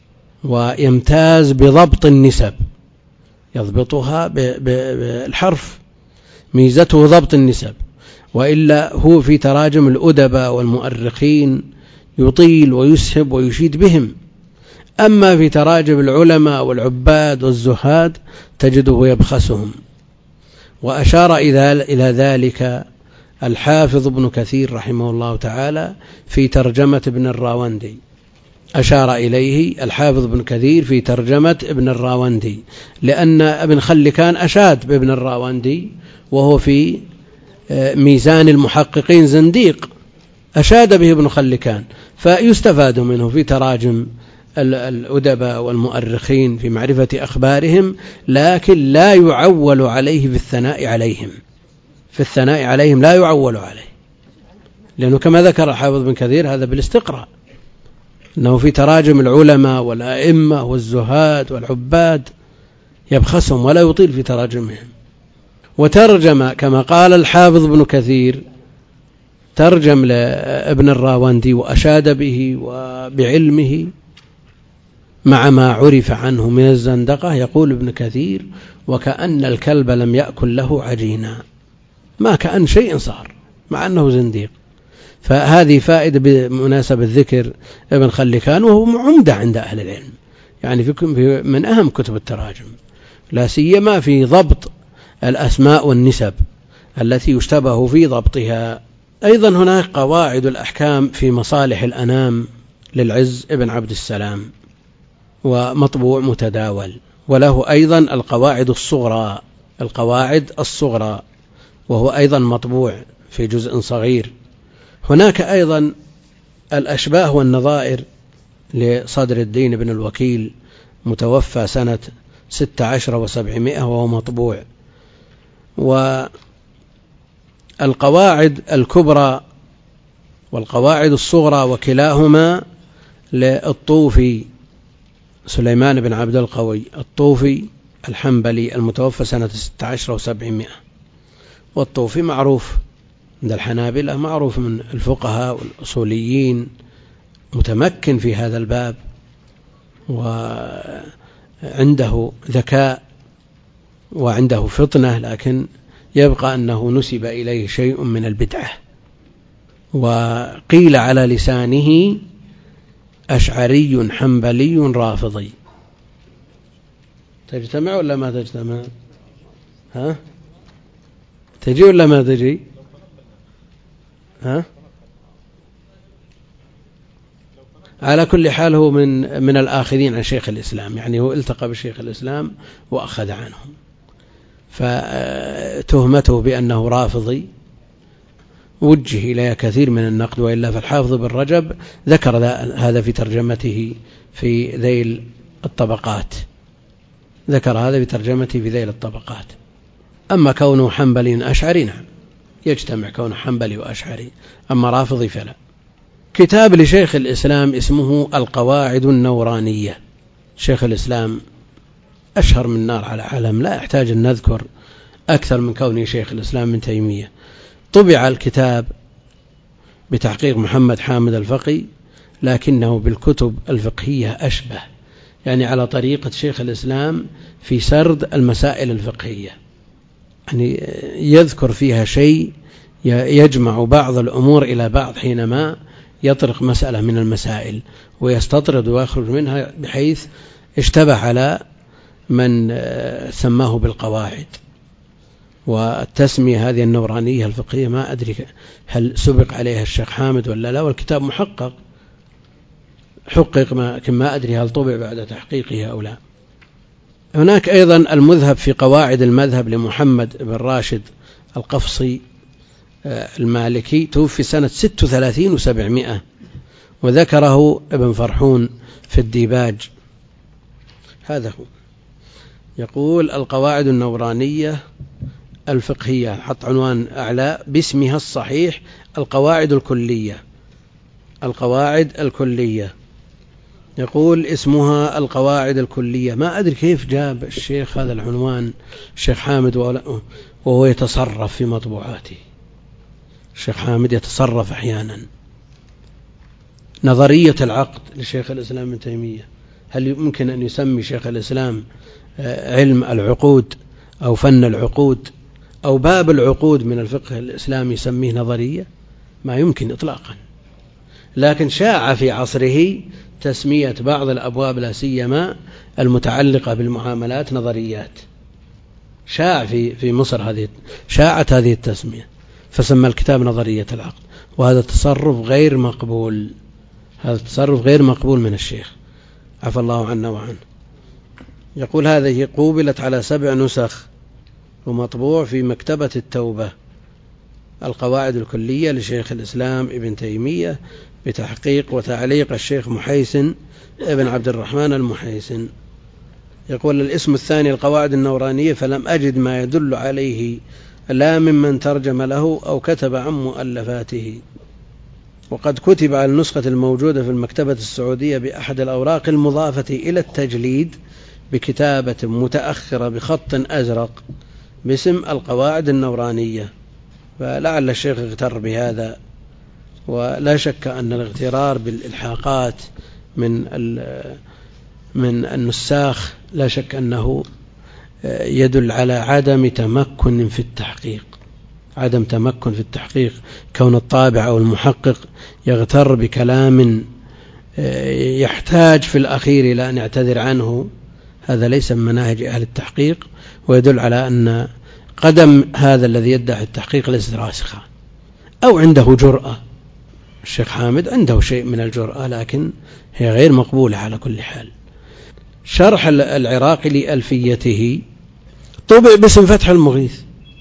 ويمتاز بضبط النسب، يضبطها بالحرف، ميزته ضبط النسب، وإلا هو في تراجم الأدباء والمؤرخين يطيل ويسهب ويشيد بهم، أما في تراجم العلماء والعباد والزهاد تجده يبخسهم. وأشار إلى ذلك الحافظ ابن كثير رحمه الله تعالى في ترجمة ابن الراوندي، أشار إليه الحافظ ابن كثير في ترجمة ابن الراوندي، لأن ابن خلكان أشاد بابن الراوندي وهو في ميزان المحققين زنديق، أشاد به ابن خلكان، فيستفاد منه في تراجم الأدباء والمؤرخين في معرفة أخبارهم، لكن لا يعول عليه في الثناء عليهم في الثناء عليهم لا يعول عليه، لأنه كما ذكر الحافظ ابن كثير هذا بالاستقراء، أنه في تراجم العلماء والأئمة والزهاد والعباد يبخسهم ولا يطيل في تراجمهم. وترجم كما قال الحافظ ابن كثير ترجم لابن الراوندي وأشاد به وبعلمه مع ما عرف عنه من الزندقة. يقول ابن كثير: وكأن الكلب لم يأكل له عجينا، ما كأن شيء صار مع أنه زنديق. فهذه فائدة بمناسبة ذكر ابن خلكان، وهو عمدة عند أهل العلم، يعني في من أهم كتب التراجم، لا سيما في ضبط الأسماء والنسب التي يشتبه في ضبطها. أيضا هناك قواعد الأحكام في مصالح الأنام للعز ابن عبد السلام، ومطبوع متداول. وله أيضا القواعد الصغرى القواعد الصغرى وهو أيضا مطبوع في جزء صغير. هناك أيضا الأشباه والنظائر لصدر الدين بن الوكيل متوفى سنة ست عشر وسبعمائة وهو مطبوع. والقواعد الكبرى والقواعد الصغرى وكلاهما للطوفي سليمان بن عبد القوي الطوفي الحنبلي المتوفى سنة ست عشر وسبعمائة. والطوفي معروف عند الحنابلة، معروف من الفقهاء والأصوليين، متمكن في هذا الباب وعنده ذكاء وعنده فطنة، لكن يبقى أنه نسب إليه شيء من البدعة، وقيل على لسانه أشعري حنبلي رافضي. تجتمع ولا ما تجتمع؟ ها؟ تجي ولا ما تجي؟ ها؟ على كل حال هو من من الآخذين عن شيخ الإسلام، يعني هو التقى بشيخ الإسلام وأخذ عنهم، فتهمته بأنه رافضي وجه إلى كثير من النقد، وإلا فالحافظ بن رجب ذكر هذا في ترجمته في ذيل الطبقات، ذكر هذا في ترجمته في ذيل الطبقات. أما كونه حنبلي أشعري نعم يجتمع كونه حنبلي وأشعري، أما رافضي فلا. كتاب لشيخ الإسلام اسمه القواعد النورانية. شيخ الإسلام أشهر من نار على علم، لا يحتاج أن نذكر أكثر من كونه شيخ الإسلام من تيمية. طبع الكتاب بتحقيق محمد حامد الفقي، لكنه بالكتب الفقهية أشبه، يعني على طريقة شيخ الإسلام في سرد المسائل الفقهية، يعني يذكر فيها شيء يجمع بعض الأمور إلى بعض حينما يطرق مسألة من المسائل ويستطرد ويخرج منها، بحيث اشتبه على من سماه بالقواعد. والتسمية هذه النورانية الفقهية ما أدري هل سبق عليها الشيخ حامد ولا لا، والكتاب محقق حقق، ما كما أدري هل طبع بعد تحقيقه أو لا. هناك أيضا المذهب في قواعد المذهب لمحمد بن راشد القفصي المالكي، توفي سنة ست وثلاثين وسبعمائة، وذكره ابن فرحون في الديباج. هذا هو. يقول القواعد النورانية الفقهية، حط عنوان أعلى باسمها الصحيح القواعد الكلية. القواعد الكلية يقول اسمها القواعد الكلية. ما أدري كيف جاب الشيخ هذا العنوان الشيخ حامد وهو يتصرف في مطبوعاته. الشيخ حامد يتصرف أحيانا. نظرية العقد لشيخ الإسلام ابن تيمية، هل يمكن أن يسمي شيخ الإسلام علم العقود أو فن العقود أو باب العقود من الفقه الإسلامي يسميه نظرية؟ ما يمكن إطلاقا. لكن شاع في عصره تسمية بعض الأبواب لا سيما المتعلقة بالمعاملات نظريات. شاع في في مصر هذه شاعت هذه التسمية، فسمى الكتاب نظرية العقد، وهذا تصرف غير مقبول. هذا تصرف غير مقبول من الشيخ، عفى الله عنا وعنه. يقول هذه قوبلت على سبع نسخ ومطبوع في مكتبة التوبة، القواعد الكلية لشيخ الإسلام ابن تيمية بتحقيق وتعليق الشيخ محيسن ابن عبد الرحمن المحيسن. يقول الاسم الثاني القواعد النورانية، فلم أجد ما يدل عليه لا ممن ترجم له أو كتب عن مؤلفاته، وقد كتب على النسخة الموجودة في المكتبة السعودية بأحد الأوراق المضافة إلى التجليد بكتابة متأخرة بخط أزرق باسم القواعد النورانية، فلعل الشيخ اغتر بهذا. ولا شك أن الاغترار بالإلحاقات من من النساخ لا شك أنه يدل على عدم تمكن في التحقيق، عدم تمكن في التحقيق، كون الطابع أو المحقق يغتر بكلام يحتاج في الأخير إلى أن يعتذر عنه، هذا ليس من مناهج أهل التحقيق، ويدل على أن قدم هذا الذي يدعي التحقيق ليس راسخة أو عنده جرأة. الشيخ حامد عنده شيء من الجرأة، لكن هي غير مقبولة على كل حال. شرح العراقي لألفيته طبع باسم فتح المغيث،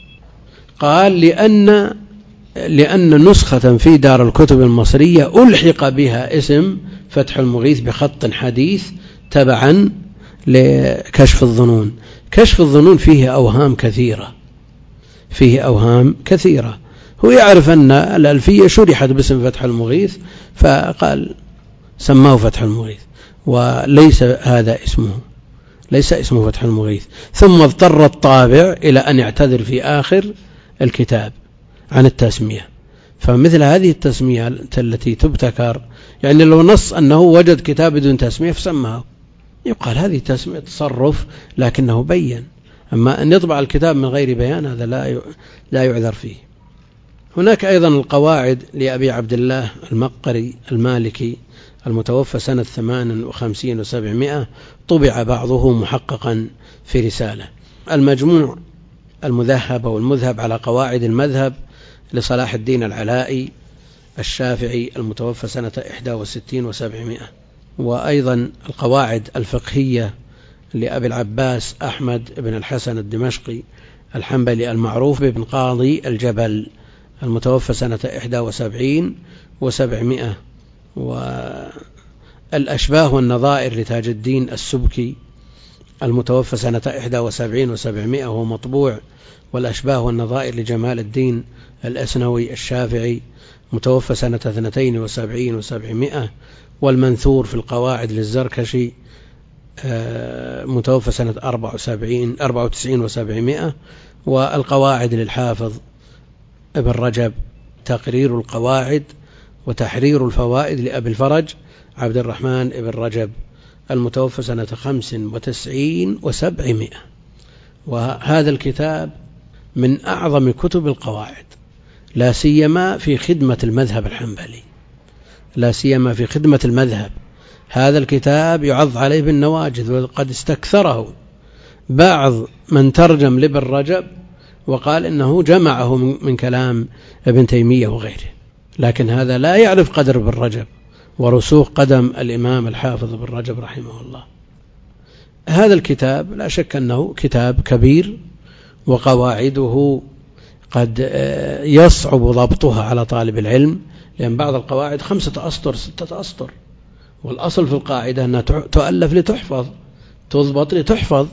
قال لأن لأن نسخة في دار الكتب المصرية ألحق بها اسم فتح المغيث بخط حديث تبعا لكشف الظنون. كشف الظنون فيه أوهام كثيرة، فيه أوهام كثيرة. هو يعرف أن الألفية شرحت باسم فتح المغيث فقال سماه فتح المغيث، وليس هذا اسمه، ليس اسمه فتح المغيث. ثم اضطر الطابع إلى أن يعتذر في آخر الكتاب عن التسمية. فمثل هذه التسمية التي تبتكر، يعني لو نص أنه وجد كتاب بدون تسمية فسماه، يقال هذه تسمية تصرف لكنه بين. أما أن يطبع الكتاب من غير بيان هذا لا لا يعذر فيه. هناك أيضا القواعد لأبي عبد الله المقري المالكي، المتوفى سنة ثمان وخمسين وسبعمائة، طبع بعضه محققا في رسالة. المجموع المذهب والمذهب على قواعد المذهب لصلاح الدين العلائي الشافعي المتوفى سنة إحدى وستين وسبعمائة، وأيضا القواعد الفقهية لأبي العباس أحمد بن الحسن الدمشقي الحنبلي المعروف بابن قاضي الجبل المتوفى سنة إحدى وسبعين وسبعمائة، والأشباه والنظائر لتاج الدين السبكي المتوفى سنة إحدى وسبعين وسبعمائة وهو مطبوع، والأشباه والنظائر لجمال الدين الأسنوي الشافعي متوفى سنة اثنتين وسبعين وسبعمائة، والمنثور في القواعد للزركشي متوفى سنة أربعة وتسعين وسبعمائة، والقواعد للحافظ ابن رجب تقرير القواعد وتحرير الفوائد لأبي الفرج عبد الرحمن ابن رجب المتوفى سنة خمس وتسعين وسبعمائة. وهذا الكتاب من أعظم كتب القواعد، لا سيما في خدمة المذهب الحنبلي، لا سيما في خدمة المذهب. هذا الكتاب يعض عليه بالنواجذ، وقد استكثره بعض من ترجم لابن رجب وقال إنه جمعه من كلام ابن تيمية وغيره، لكن هذا لا يعرف قدر ابن رجب ورسوخ قدم الإمام الحافظ ابن رجب رحمه الله. هذا الكتاب لا شك أنه كتاب كبير، وقواعده قد يصعب ضبطها على طالب العلم، لأن بعض القواعد خمسة أسطر ستة أسطر، والأصل في القاعدة أنها تؤلف لتحفظ، تضبط لتحفظ،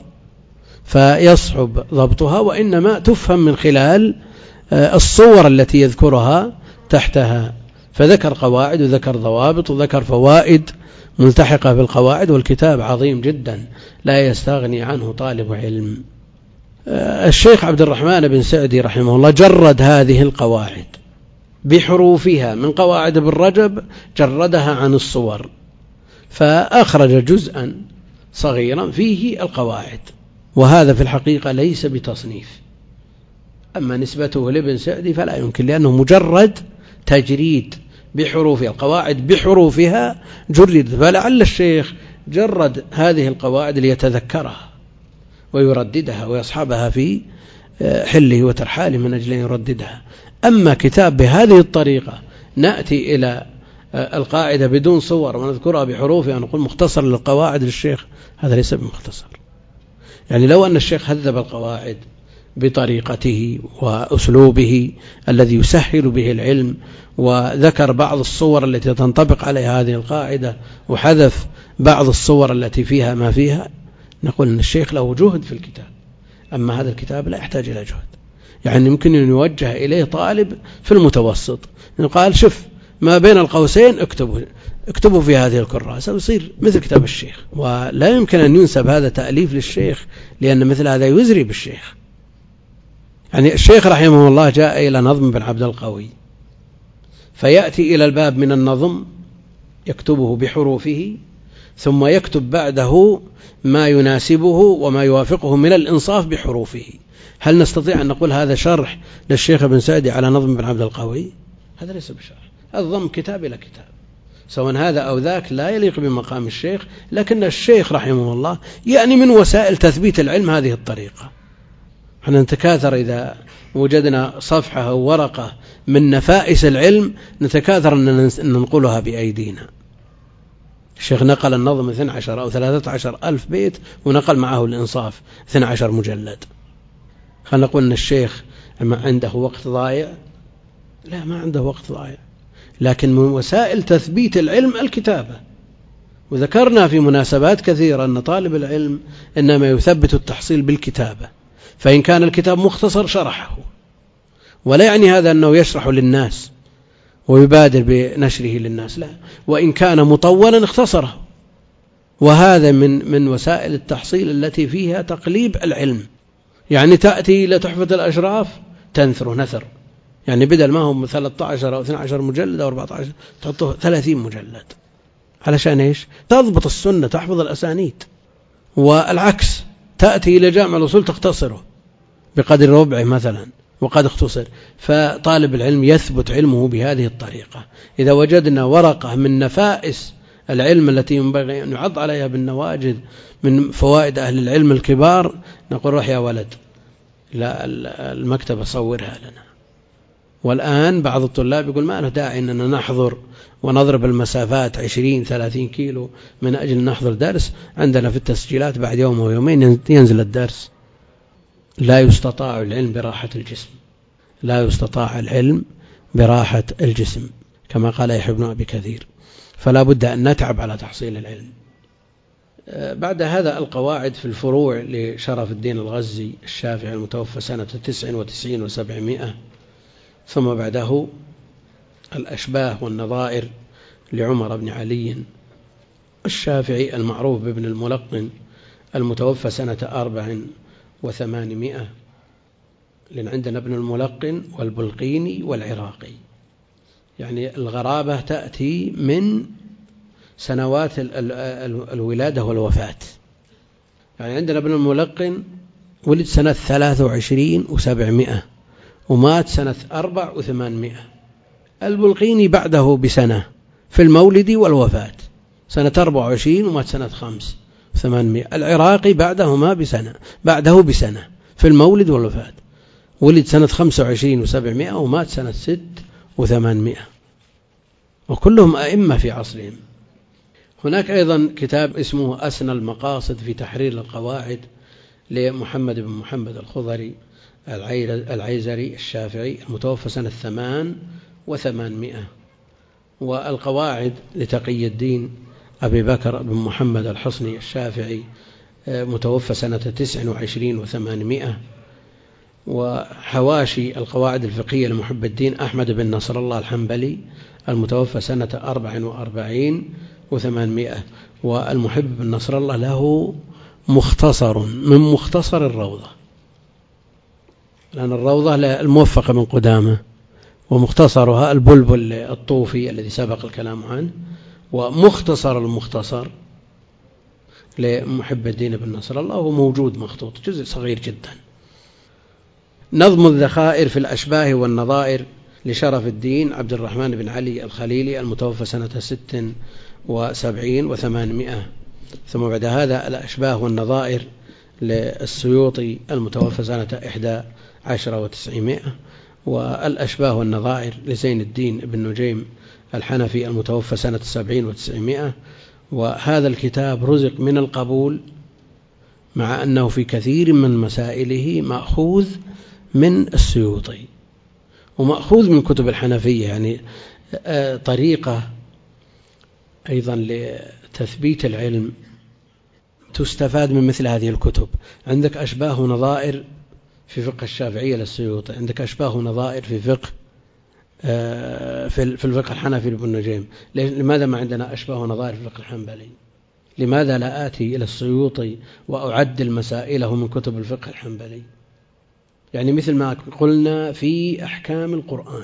فيصعب ضبطها، وإنما تفهم من خلال الصور التي يذكرها تحتها. فذكر قواعد وذكر ضوابط وذكر فوائد ملتحقة بالقواعد، والكتاب عظيم جدا لا يستغني عنه طالب علم. الشيخ عبد الرحمن بن سعدي رحمه الله جرد هذه القواعد بحروفها من قواعد ابن رجب، جردها عن الصور، فأخرج جزءا صغيرا فيه القواعد، وهذا في الحقيقة ليس بتصنيف. أما نسبته لابن سعدي فلا يمكن، لأنه مجرد تجريد بحروفها، القواعد بحروفها جرد، فلعل الشيخ جرد هذه القواعد ليتذكرها ويرددها ويصحبها في حله وترحاله من أجل أن يرددها. أما كتاب بهذه الطريقة نأتي إلى القاعدة بدون صور ونذكرها بحروفها، نقول مختصر للقواعد للشيخ، هذا ليس بمختصر. يعني لو أن الشيخ هذب القواعد بطريقته وأسلوبه الذي يسهل به العلم، وذكر بعض الصور التي تنطبق عليها هذه القاعدة وحذف بعض الصور التي فيها ما فيها، نقول أن الشيخ له جهد في الكتاب. أما هذا الكتاب لا يحتاج إلى جهد، يعني يمكن أن يوجه إليه طالب في المتوسط، قال شوف ما بين القوسين اكتبوا اكتبوا في هذه الكراسة ويصير مثل كتاب الشيخ. ولا يمكن أن ينسب هذا تأليف للشيخ، لأن مثل هذا يزري بالشيخ. يعني الشيخ رحمه الله جاء إلى نظم بن عبد القوي، فيأتي إلى الباب من النظم يكتبه بحروفه، ثم يكتب بعده ما يناسبه وما يوافقه من الإنصاف بحروفه. هل نستطيع أن نقول هذا شرح للشيخ ابن سعدي على نظم بن عبد القوي؟ هذا ليس بشرح، الضم كتاب إلى كتاب، سواء هذا أو ذاك لا يليق بمقام الشيخ. لكن الشيخ رحمه الله يعني من وسائل تثبيت العلم هذه الطريقة. احنا نتكاثر إذا وجدنا صفحة أو ورقة من نفائس العلم، نتكاثر أن ننقلها بأيدينا. الشيخ نقل النظم اثني عشر أو ثلاثة عشر ألف بيت، ونقل معه الإنصاف اثني عشر مجلد. خلنا نقول أن الشيخ عنده وقت ضايع؟ لا، ما عنده وقت ضايع، لكن من وسائل تثبيت العلم الكتابة. وذكرنا في مناسبات كثيرة أن طالب العلم إنما يثبت التحصيل بالكتابة، فإن كان الكتاب مختصر شرحه، ولا يعني هذا أنه يشرح للناس ويبادر بنشره للناس، لا، وإن كان مطولا اختصره. وهذا من من وسائل التحصيل التي فيها تقليب العلم. يعني تأتي إلى تحفة الأشراف تنثر نثر، يعني بدل ما هم ثلاثة عشر أو اثني عشر مجلد أو أربعة عشر تحطه ثلاثين مجلد، علشان إيش؟ تضبط السنة، تحفظ الأسانيد. والعكس، تأتي إلى جامع الأصول تختصره بقدر ربعه مثلا وقد اختصر. فطالب العلم يثبت علمه بهذه الطريقة. إذا وجدنا ورقة من نفائس العلم التي ينبغي أن يعض عليها بالنواجذ من فوائد أهل العلم الكبار، نقول روح يا ولد لا المكتبة صورها لنا. والآن بعض الطلاب يقول ما له داعي أننا نحضر ونضرب المسافات عشرين ثلاثين كيلو من أجل نحضر درس، عندنا في التسجيلات بعد يوم ويومين ينزل الدرس. لا يستطاع العلم براحة الجسم، لا يستطاع العلم براحة الجسم كما قال يحيى بن أبي كثير، فلا بد أن نتعب على تحصيل العلم. بعد هذا القواعد في الفروع لشرف الدين الغزي الشافعي المتوفى سنة تسع وتسعين وسبعمائة، ثم بعده الأشباه والنظائر لعمر بن علي الشافعي المعروف بابن الملقن المتوفى سنة أربع وثمانمائة، لأن عندنا ابن الملقن والبلقيني والعراقي، يعني الغرابة تأتي من سنوات الولادة والوفاة. يعني عندنا ابن الملقن ولد سنة ثلاث وعشرين وسبعمائة ومات سنة أربع وثمانمائة، البلقيني بعده بسنة في المولد والوفاة سنة أربع وعشرين ومات سنة خمس وثمانمائة، العراقي بعدهما بسنة بعده بسنة في المولد والوفاة، ولد سنة خمس وعشرين وسبعمائة ومات سنة ست وثمانمائة، وكلهم أئمة في عصرهم. هناك أيضا كتاب اسمه أسنى المقاصد في تحرير القواعد لمحمد بن محمد الخضري العيزري الشافعي المتوفى سنة ثمان وثمانمائة، والقواعد لتقي الدين أبي بكر بن محمد الحصني الشافعي متوفى سنة تسع وعشرين وثمانمائة، وحواشي القواعد الفقهية لمحب الدين أحمد بن نصر الله الحنبلي المتوفى سنة أربع وأربعين وثمانمائة، والمحب بن نصر الله له مختصر من مختصر الروضة، لأن الروضة الموفقة من قدامة، ومختصرها البلبل الطوفي الذي سبق الكلام عنه، ومختصر المختصر لمحب الدين بن نصر الله وموجود مخطوط جزء صغير جدا. نظم الذخائر في الأشباه والنظائر لشرف الدين عبد الرحمن بن علي الخليلي المتوفى سنة ست وسبعين وثمانمائة، ثم بعد هذا الأشباه والنظائر للسيوطي المتوفى سنة إحدى عشر وتسعمائة، والأشباه والنظائر لزين الدين بن نجيم الحنفي المتوفى سنة سبعين وتسعمائة. وهذا الكتاب رزق من القبول مع أنه في كثير من مسائله مأخوذ من السيوطي ومأخوذ من كتب الحنفية، يعني طريقة أيضا لتثبيت العلم تستفاد من مثل هذه الكتب. عندك أشباه ونظائر في فقه الشافعية للسيوطي، عندك أشباه ونظائر في فقه في الفقه الحنفي لابن نجيم. لماذا ما عندنا أشباه ونظائر في الفقه الحنبلي؟ لماذا لا آتي إلى السيوطي وأعدل مسائله من كتب الفقه الحنبلي؟ يعني مثل ما قلنا في أحكام القرآن،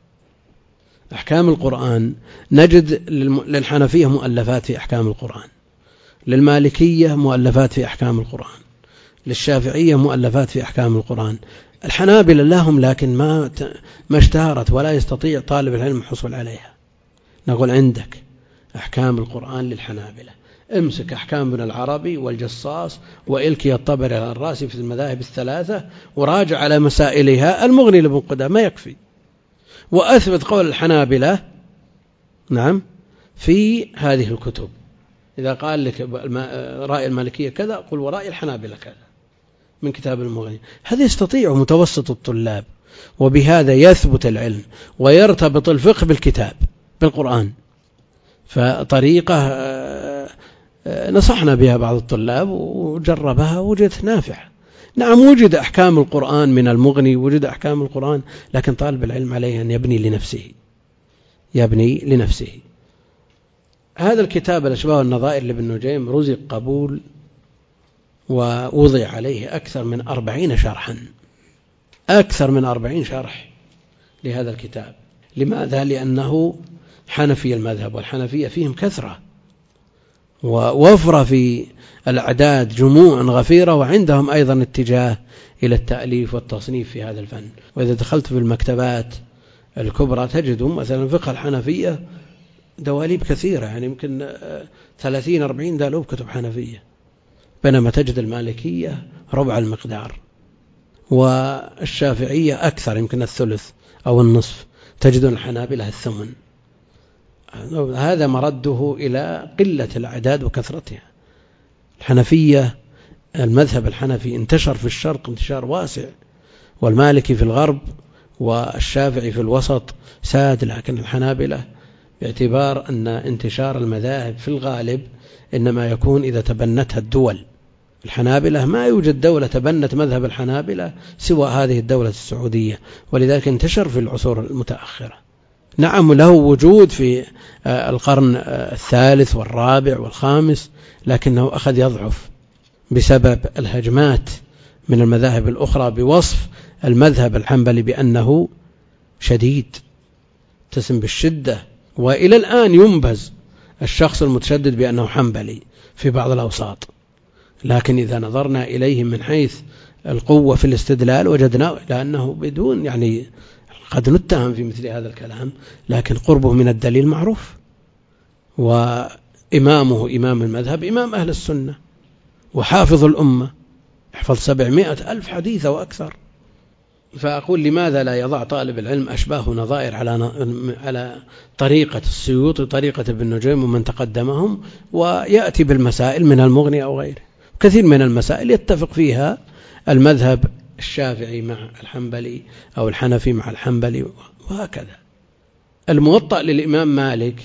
أحكام القرآن نجد للحنفية مؤلفات في أحكام القرآن، للمالكية مؤلفات في أحكام القرآن، للشافعية مؤلفات في أحكام القرآن. الحنابلة لهم لكن ما ما اشتهرت ولا يستطيع طالب العلم الحصول عليها. نقول عندك أحكام القرآن للحنابلة، امسك أحكام ابن العربي والجصاص وإلكي الطبري الراسي في المذاهب الثلاثة وراجع على مسائلها، المغني لابن قدامة ما يكفي، وأثبت قول الحنابلة نعم في هذه الكتب. إذا قال لك رأي المالكية كذا قل ورأي الحنابلة كذا من كتاب المغني. هذا يستطيع متوسط الطلاب، وبهذا يثبت العلم ويرتبط الفقه بالكتاب بالقرآن. فطريقة نصحنا بها بعض الطلاب وجربها وجدت نافعة. نعم وجد أحكام القرآن من المغني، وجد أحكام القرآن، لكن طالب العلم عليه أن يبني لنفسه يبني لنفسه. هذا الكتاب الأشباه والنظائر لابن نجيم رزق قبول، ووضع عليه أكثر من أربعين شرحا، أكثر من أربعين شرح لهذا الكتاب. لماذا؟ لأنه حنفي المذهب، والحنفية فيهم كثرة ووفرة في الأعداد، جموع غفيرة، وعندهم أيضا اتجاه إلى التأليف والتصنيف في هذا الفن. وإذا دخلت في المكتبات الكبرى تجدهم مثلا فقه الحنفية دواليب كثيرة، يعني يمكن ثلاثين أربعين دالوب كتب حنفية، بينما تجد المالكية ربع المقدار، والشافعية أكثر، يمكن الثلث أو النصف، تجد الحنابلة الثمن. هذا مرده إلى قلة الأعداد وكثرتها. الحنفية، المذهب الحنفي انتشر في الشرق انتشار واسع، والمالكي في الغرب، والشافعي في الوسط ساد، لكن الحنابلة باعتبار أن انتشار المذاهب في الغالب إنما يكون إذا تبنتها الدول. الحنابلة ما يوجد دولة تبنت مذهب الحنابلة سوى هذه الدولة السعودية، ولذلك انتشر في العصور المتأخرة. نعم له وجود في القرن الثالث والرابع والخامس، لكنه أخذ يضعف بسبب الهجمات من المذاهب الأخرى بوصف المذهب الحنبلي بأنه شديد، تسم بالشدة، وإلى الآن ينبذ الشخص المتشدد بأنه حنبلي في بعض الأوساط. لكن إذا نظرنا إليهم من حيث القوة في الاستدلال وجدنا لأنه بدون، يعني قد نتهم في مثل هذا الكلام، لكن قربه من الدليل معروف، وإمامه إمام المذهب إمام أهل السنة وحافظ الأمة، يحفظ سبعمائة ألف حديث وأكثر. فأقول لماذا لا يضع طالب العلم أشباه نظائر على على طريقة السيوطي وطريقة ابن نجيم ومن تقدمهم، ويأتي بالمسائل من المغني أو غيره. كثير من المسائل يتفق فيها المذهب الشافعي مع الحنبلي أو الحنفي مع الحنبلي وهكذا. الموطأ للإمام مالك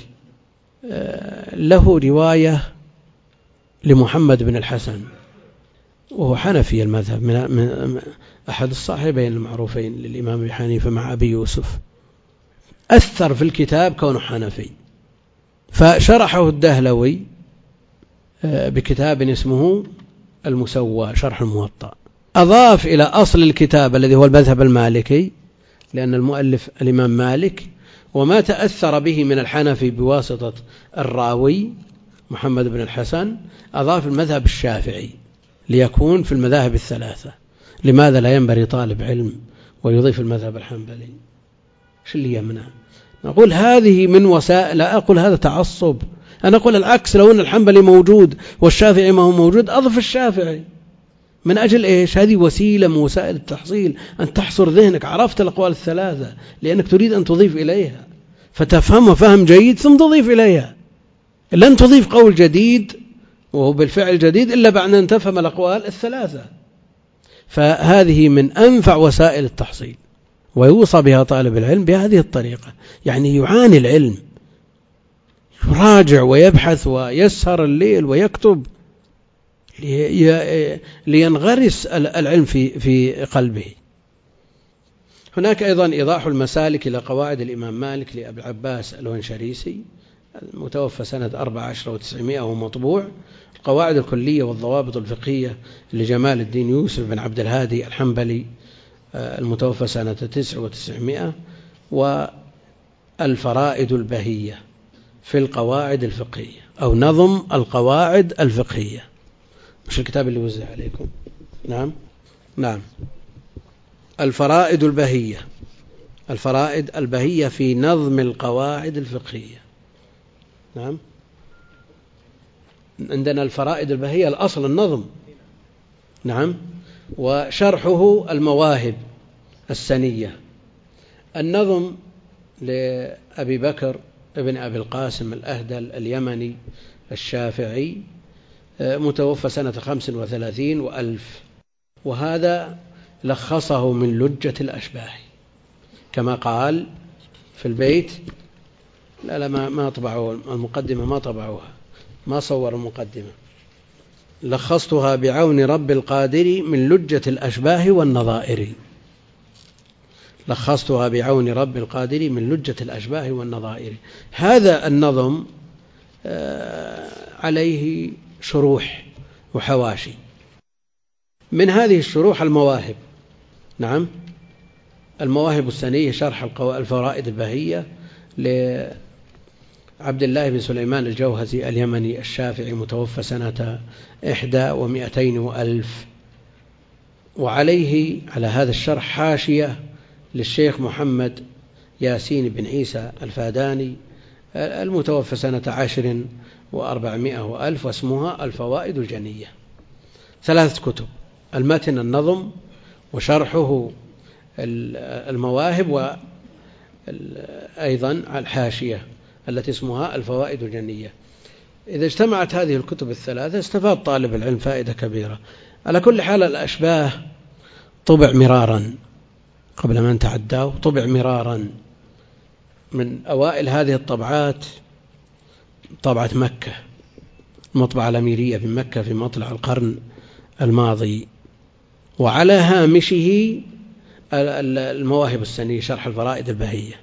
له رواية لمحمد بن الحسن، وهو حنفي المذهب، من أحد الصاحبين المعروفين للإمام أبي حنيفة مع أبي يوسف. أثر في الكتاب كونه حنفي، فشرحه الدهلوي بكتاب اسمه المسوى شرح الموطأ، أضاف إلى أصل الكتاب الذي هو المذهب المالكي، لأن المؤلف الإمام مالك، وما تأثر به من الحنفي بواسطة الراوي محمد بن الحسن أضاف المذهب الشافعي ليكون في المذاهب الثلاثة. لماذا لا ينبغي طالب علم ويضيف المذهب الحنبلي؟ شو اللي يمنع؟ نقول هذه من وسائل، لا أقول هذا تعصب، أنا أقول العكس، لو أن الحنبلي موجود والشافعي ما هو موجود أضف الشافعي. من أجل إيش؟ هذه وسيلة من وسائل التحصيل، أن تحصر ذهنك، عرفت الأقوال الثلاثة لأنك تريد أن تضيف إليها، فتفهمها فهم جيد ثم تضيف إليها. لن تضيف قول جديد وهو بالفعل جديد إلا بعد أن تفهم الأقوال الثلاثة. فهذه من أنفع وسائل التحصيل، ويوصى بها طالب العلم بهذه الطريقة. يعني يعاني العلم، يراجع ويبحث ويسهر الليل ويكتب لينغرس العلم في في قلبه. هناك أيضا إيضاح المسالك إلى قواعد الإمام مالك لأبي العباس الونشريسي، المتوفى سنة أربع عشر وتسعمائة ومطبوع. القواعد الكلية والضوابط الفقهية لجمال الدين يوسف بن عبد الهادي الحنبلي، المتوفى سنة تسع وتسعمائة. والفرائد البهية في القواعد الفقهية، أو نظم القواعد الفقهية، مش الكتاب اللي وزع عليكم. نعم نعم الفرائد البهية، الفرائد البهية في نظم القواعد الفقهية. نعم عندنا الفرائد البهية الأصل النظم. نعم وشرحه المواهب السنية. النظم لأبي بكر ابن أبي القاسم الأهدل اليمني الشافعي، متوفى سنة خمس وثلاثين وألف، وهذا لخصه من لجة الأشباه كما قال في البيت. لا لا ما, ما طبعوا المقدمة، ما طبعوها، ما صور المقدمة. لخصتها بعون رب القادر من لجة الأشباه والنظائر، لخصتها بعون رب القادر من لجة الأشباه والنظائر. هذا النظم عليه شروح وحواشي، من هذه الشروح المواهب. نعم المواهب السنية شرح الفرائد البهية لعبد الله بن سليمان الجوهزي اليمني الشافعي، متوفى سنة إحدى ومئتين وألف. وعليه على هذا الشرح حاشية للشيخ محمد ياسين بن عيسى الفاداني المتوفى سنة عشر وأربعمائة وألف، واسمها الفوائد الجنية. ثلاثة كتب: المتن النظم، وشرحه المواهب، وأيضا الحاشية التي اسمها الفوائد الجنية. إذا اجتمعت هذه الكتب الثلاثة استفاد طالب العلم فائدة كبيرة. على كل حال الأشباه طبع مرارا قبل ما نتعداه، طبع مرارا. من أوائل هذه الطبعات طبعة مكة، المطبعة الأميرية في مكة في مطلع القرن الماضي، وعلى هامشه المواهب السنية شرح الفرائد البهية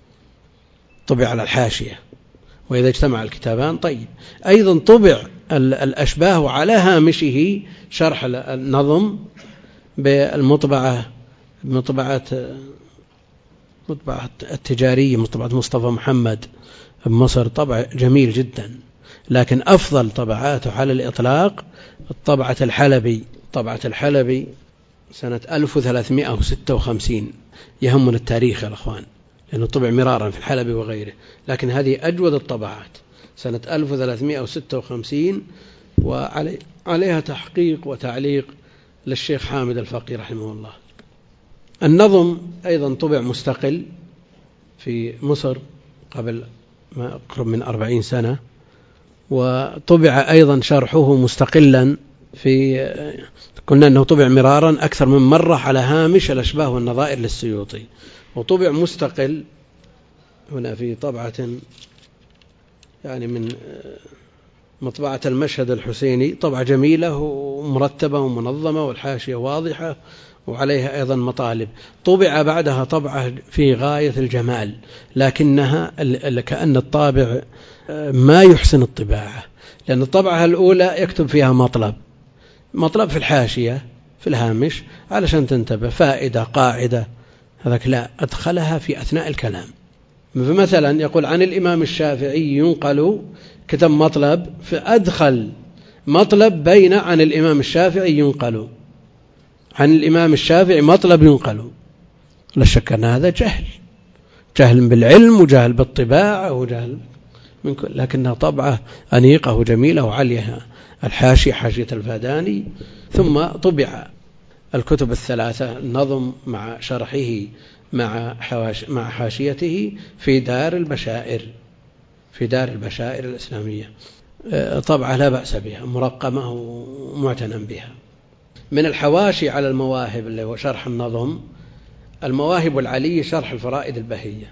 طبع على الحاشية. وإذا اجتمع الكتابان طيب. أيضا طبع الأشباه على هامشه شرح النظم بالمطبعة مطبعة مطبعة التجارية، مطبعة مصطفى محمد بمصر، طبع جميل جدا. لكن أفضل طبعاته على الإطلاق الطبعة الحلبي. طبعة الحلبي سنة ألف وثلاثمائة وستة وخمسين. يهمنا التاريخ يا الأخوان، لأنه طبع مرارا في الحلبي وغيره، لكن هذه أجود الطبعات سنة ألف وثلاثمائة وستة وخمسين، وعليها تحقيق وتعليق للشيخ حامد الفقي رحمه الله. النظم أيضا طبع مستقل في مصر قبل ما أقرب من أربعين سنة، وطبع أيضا شرحه مستقلا في قلنا أنه طبع مرارا أكثر من مرة على هامش الأشباه والنظائر للسيوطي، وطبع مستقل هنا في طبعة يعني من مطبعة المشهد الحسيني، طبعة جميلة ومرتبة ومنظمة والحاشية واضحة وعليها أيضا مطالب. طبع بعدها طبعة في غاية الجمال، لكنها كأن الطابع ما يحسن الطباعة، لأن الطبعة الأولى يكتب فيها مطلب مطلب في الحاشية في الهامش علشان تنتبه فائدة قاعدة، هذاك لا، أدخلها في أثناء الكلام. فمثلا يقول عن الإمام الشافعي ينقل، كتب مطلب فأدخل مطلب بين عن الإمام الشافعي ينقل، عن الإمام الشافعي مطلب ينقل. لا شك أن هذا جهل، جهل بالعلم وجهل بالطباعة وجهل من كل، لكنها طبعة أنيقة وجميلة وعليها الحاشية حاشية الفاداني. ثم طبع الكتب الثلاثة النظم مع شرحه مع حواش مع حاشيته في دار البشائر في دار البشائر الإسلامية، طبعة لا بأس بها، مرقمة ومعتنى بها. من الحواشي على المواهب اللي هو شرح النظم المواهب العلي شرح الفرائد البهية،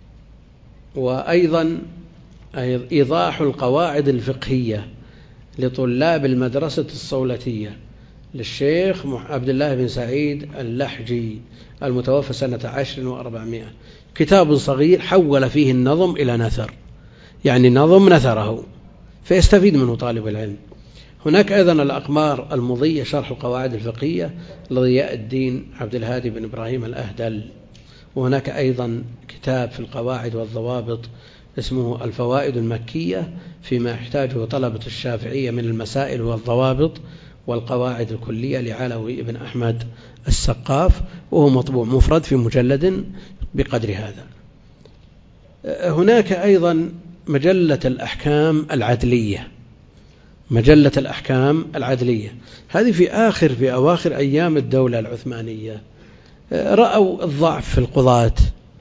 وأيضا إيضاح القواعد الفقهية لطلاب المدرسة الصولتية للشيخ عبد الله بن سعيد اللحجي المتوفى سنة عشر وأربعمائة. كتاب صغير حول فيه النظم إلى نثر، يعني نظم نثره فيستفيد منه طالب العلم. هناك أيضا الأقمار المضية شرح القواعد الفقهية لضياء الدين عبد الهادي بن إبراهيم الأهدل. وهناك أيضا كتاب في القواعد والضوابط اسمه الفوائد المكية فيما يحتاجه طلبة الشافعية من المسائل والضوابط والقواعد الكلية لعلوي بن أحمد السقاف، وهو مطبوع مفرد في مجلد بقدر هذا. هناك أيضا مجلة الأحكام العدلية مجلة الأحكام العدلية هذه في آخر في أواخر أيام الدولة العثمانية، رأوا الضعف في القضاة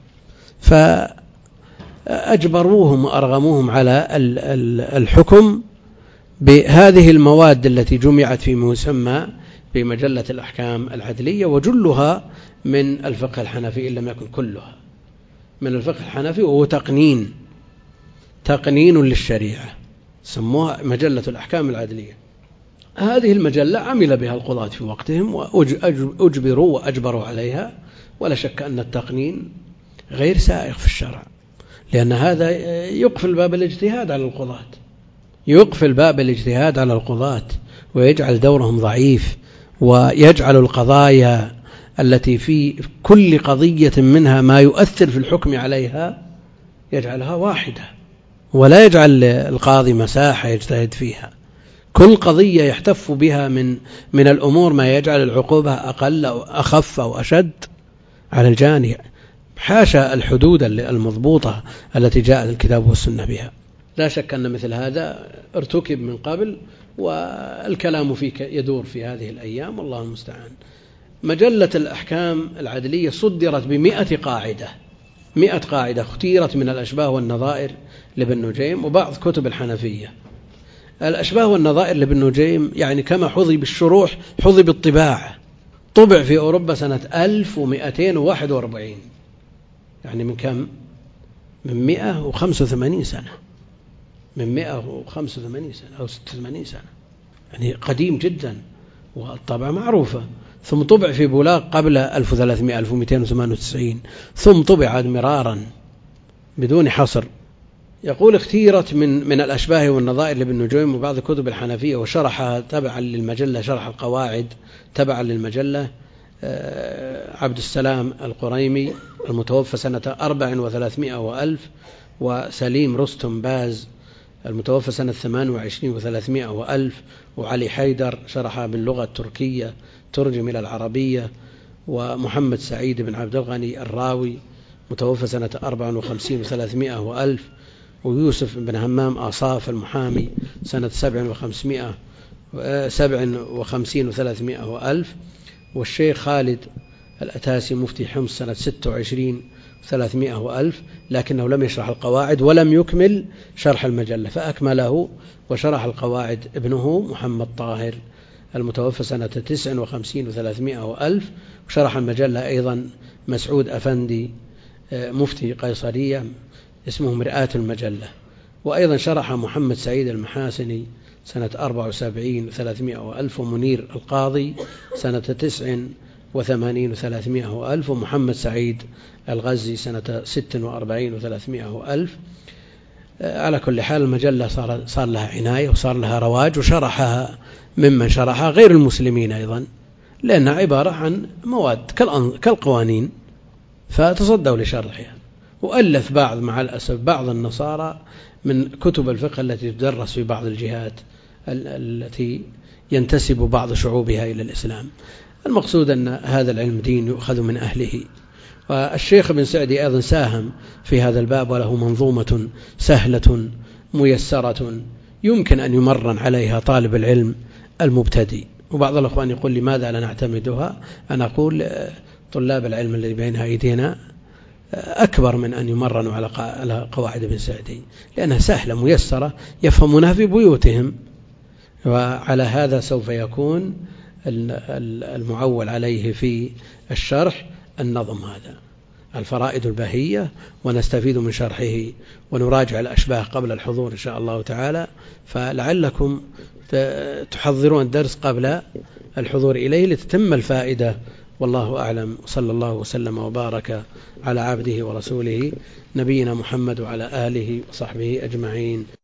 فأجبروهم وأرغموهم على الحكم بهذه المواد التي جمعت في مسمى بمجلة الأحكام العدلية، وجلها من الفقه الحنفي إن لم يكن كلها من الفقه الحنفي، وهو تقنين تقنين للشريعة، سموها مجلة الأحكام العدلية. هذه المجلة عمل بها القضاة في وقتهم وأجبروا وأجبروا عليها، ولا شك أن التقنين غير سائغ في الشرع، لأن هذا يقفل باب الاجتهاد على القضاة يقفل باب الاجتهاد على القضاة ويجعل دورهم ضعيف، ويجعل القضايا التي في كل قضية منها ما يؤثر في الحكم عليها يجعلها واحدة، ولا يجعل القاضي مساحة يجتهد فيها. كل قضية يحتف بها من من الأمور ما يجعل العقوبة أقل أو أخف أو أشد على الجاني، حاشا الحدود المضبوطة التي جاءت الكتاب والسنة بها. لا شك أن مثل هذا ارتكب من قبل، والكلام فيه يدور في هذه الأيام، والله المستعان. مجلة الأحكام العدلية صدرت بمئة قاعدة، مئة قاعدة اختيرت من الأشباه والنظائر لابن نجيم وبعض كتب الحنفية. الأشباه والنظائر لابن نجيم يعني كما حظي بالشروح حظي بالطباعة، طبع في أوروبا سنة ألف ومئتين وواحد وأربعين، يعني من كم؟ من مئة وخمسة وثمانين سنة، من مئة وخمسة وثمانين سنة أو ستة وثمانين سنة، يعني قديم جدا، والطبعة معروفة. ثم طبع في بولاق قبل ألف وثلاثمئة ألف ومئتين وثمانية وتسعين، ثم طبع مرارا بدون حصر. يقول اختيرت من من الأشباه والنظائر لابن نجيم وبعض كتب الحنفية وشرحها تبعا للمجلة، شرح القواعد تبعا للمجلة، عبد السلام القريمي المتوفى سنة أربع وثلاثمائة وألف، وسليم رستم باز المتوفى سنة ثمان وعشرين وثلاثمائة وألف، وعلي حيدر شرحها باللغة التركية ترجم إلى العربية، ومحمد سعيد بن عبد الغني الراوي متوفى سنة أربع وخمسين وثلاثمائة وألف، ويوسف بن همام آصاف المحامي سنة سبع وخمسمائة سبع وخمسين وثلاثمائة وألف، والشيخ خالد الأتاسي مفتي حمص سنة ستة وعشرين وثلاثمائة وألف، لكنه لم يشرح القواعد ولم يكمل شرح المجلة، فأكمله وشرح القواعد ابنه محمد طاهر المتوفى سنة تسع وخمسين وثلاثمائة وألف، وشرح المجلة أيضا مسعود أفندي مفتي قيصرية اسمه مرآة المجلة، وأيضا شرح محمد سعيد المحاسني سنة أربع وسبعين وثلاثمائة وألف، ومنير القاضي سنة تسع وثمانين وثلاثمائة وألف، ومحمد سعيد الغزي سنة ست وأربعين وثلاثمائة وألف. على كل حال المجلة صار, صار لها عناية وصار لها رواج، وشرحها ممن شرحها غير المسلمين أيضا، لأنها عبارة عن مواد كالقوانين، فتصدوا لشرحها. وألف بعض مع الأسف بعض النصارى من كتب الفقه التي تدرس في بعض الجهات التي ينتسب بعض شعوبها إلى الإسلام. المقصود أن هذا العلم دين يؤخذ من أهله. والشيخ بن سعدي أيضا ساهم في هذا الباب، وله منظومة سهلة ميسرة يمكن أن يمرن عليها طالب العلم المبتدئ. وبعض الأخوان يقول لماذا لا نعتمدها؟ أنا أقول طلاب العلم الذي بين أيدينا أكبر من أن يمرنوا على قواعد ابن سعدي، لأنها سهلة ميسرة يفهمونها في بيوتهم، وعلى هذا سوف يكون المعول عليه في الشرح النظم هذا الفرائد البهية، ونستفيد من شرحه ونراجع الأشباه قبل الحضور إن شاء الله تعالى، فلعلكم تحضرون الدرس قبل الحضور إليه لتتم الفائدة. والله أعلم، صلى الله وسلم وبارك على عبده ورسوله نبينا محمد وعلى آله وصحبه أجمعين.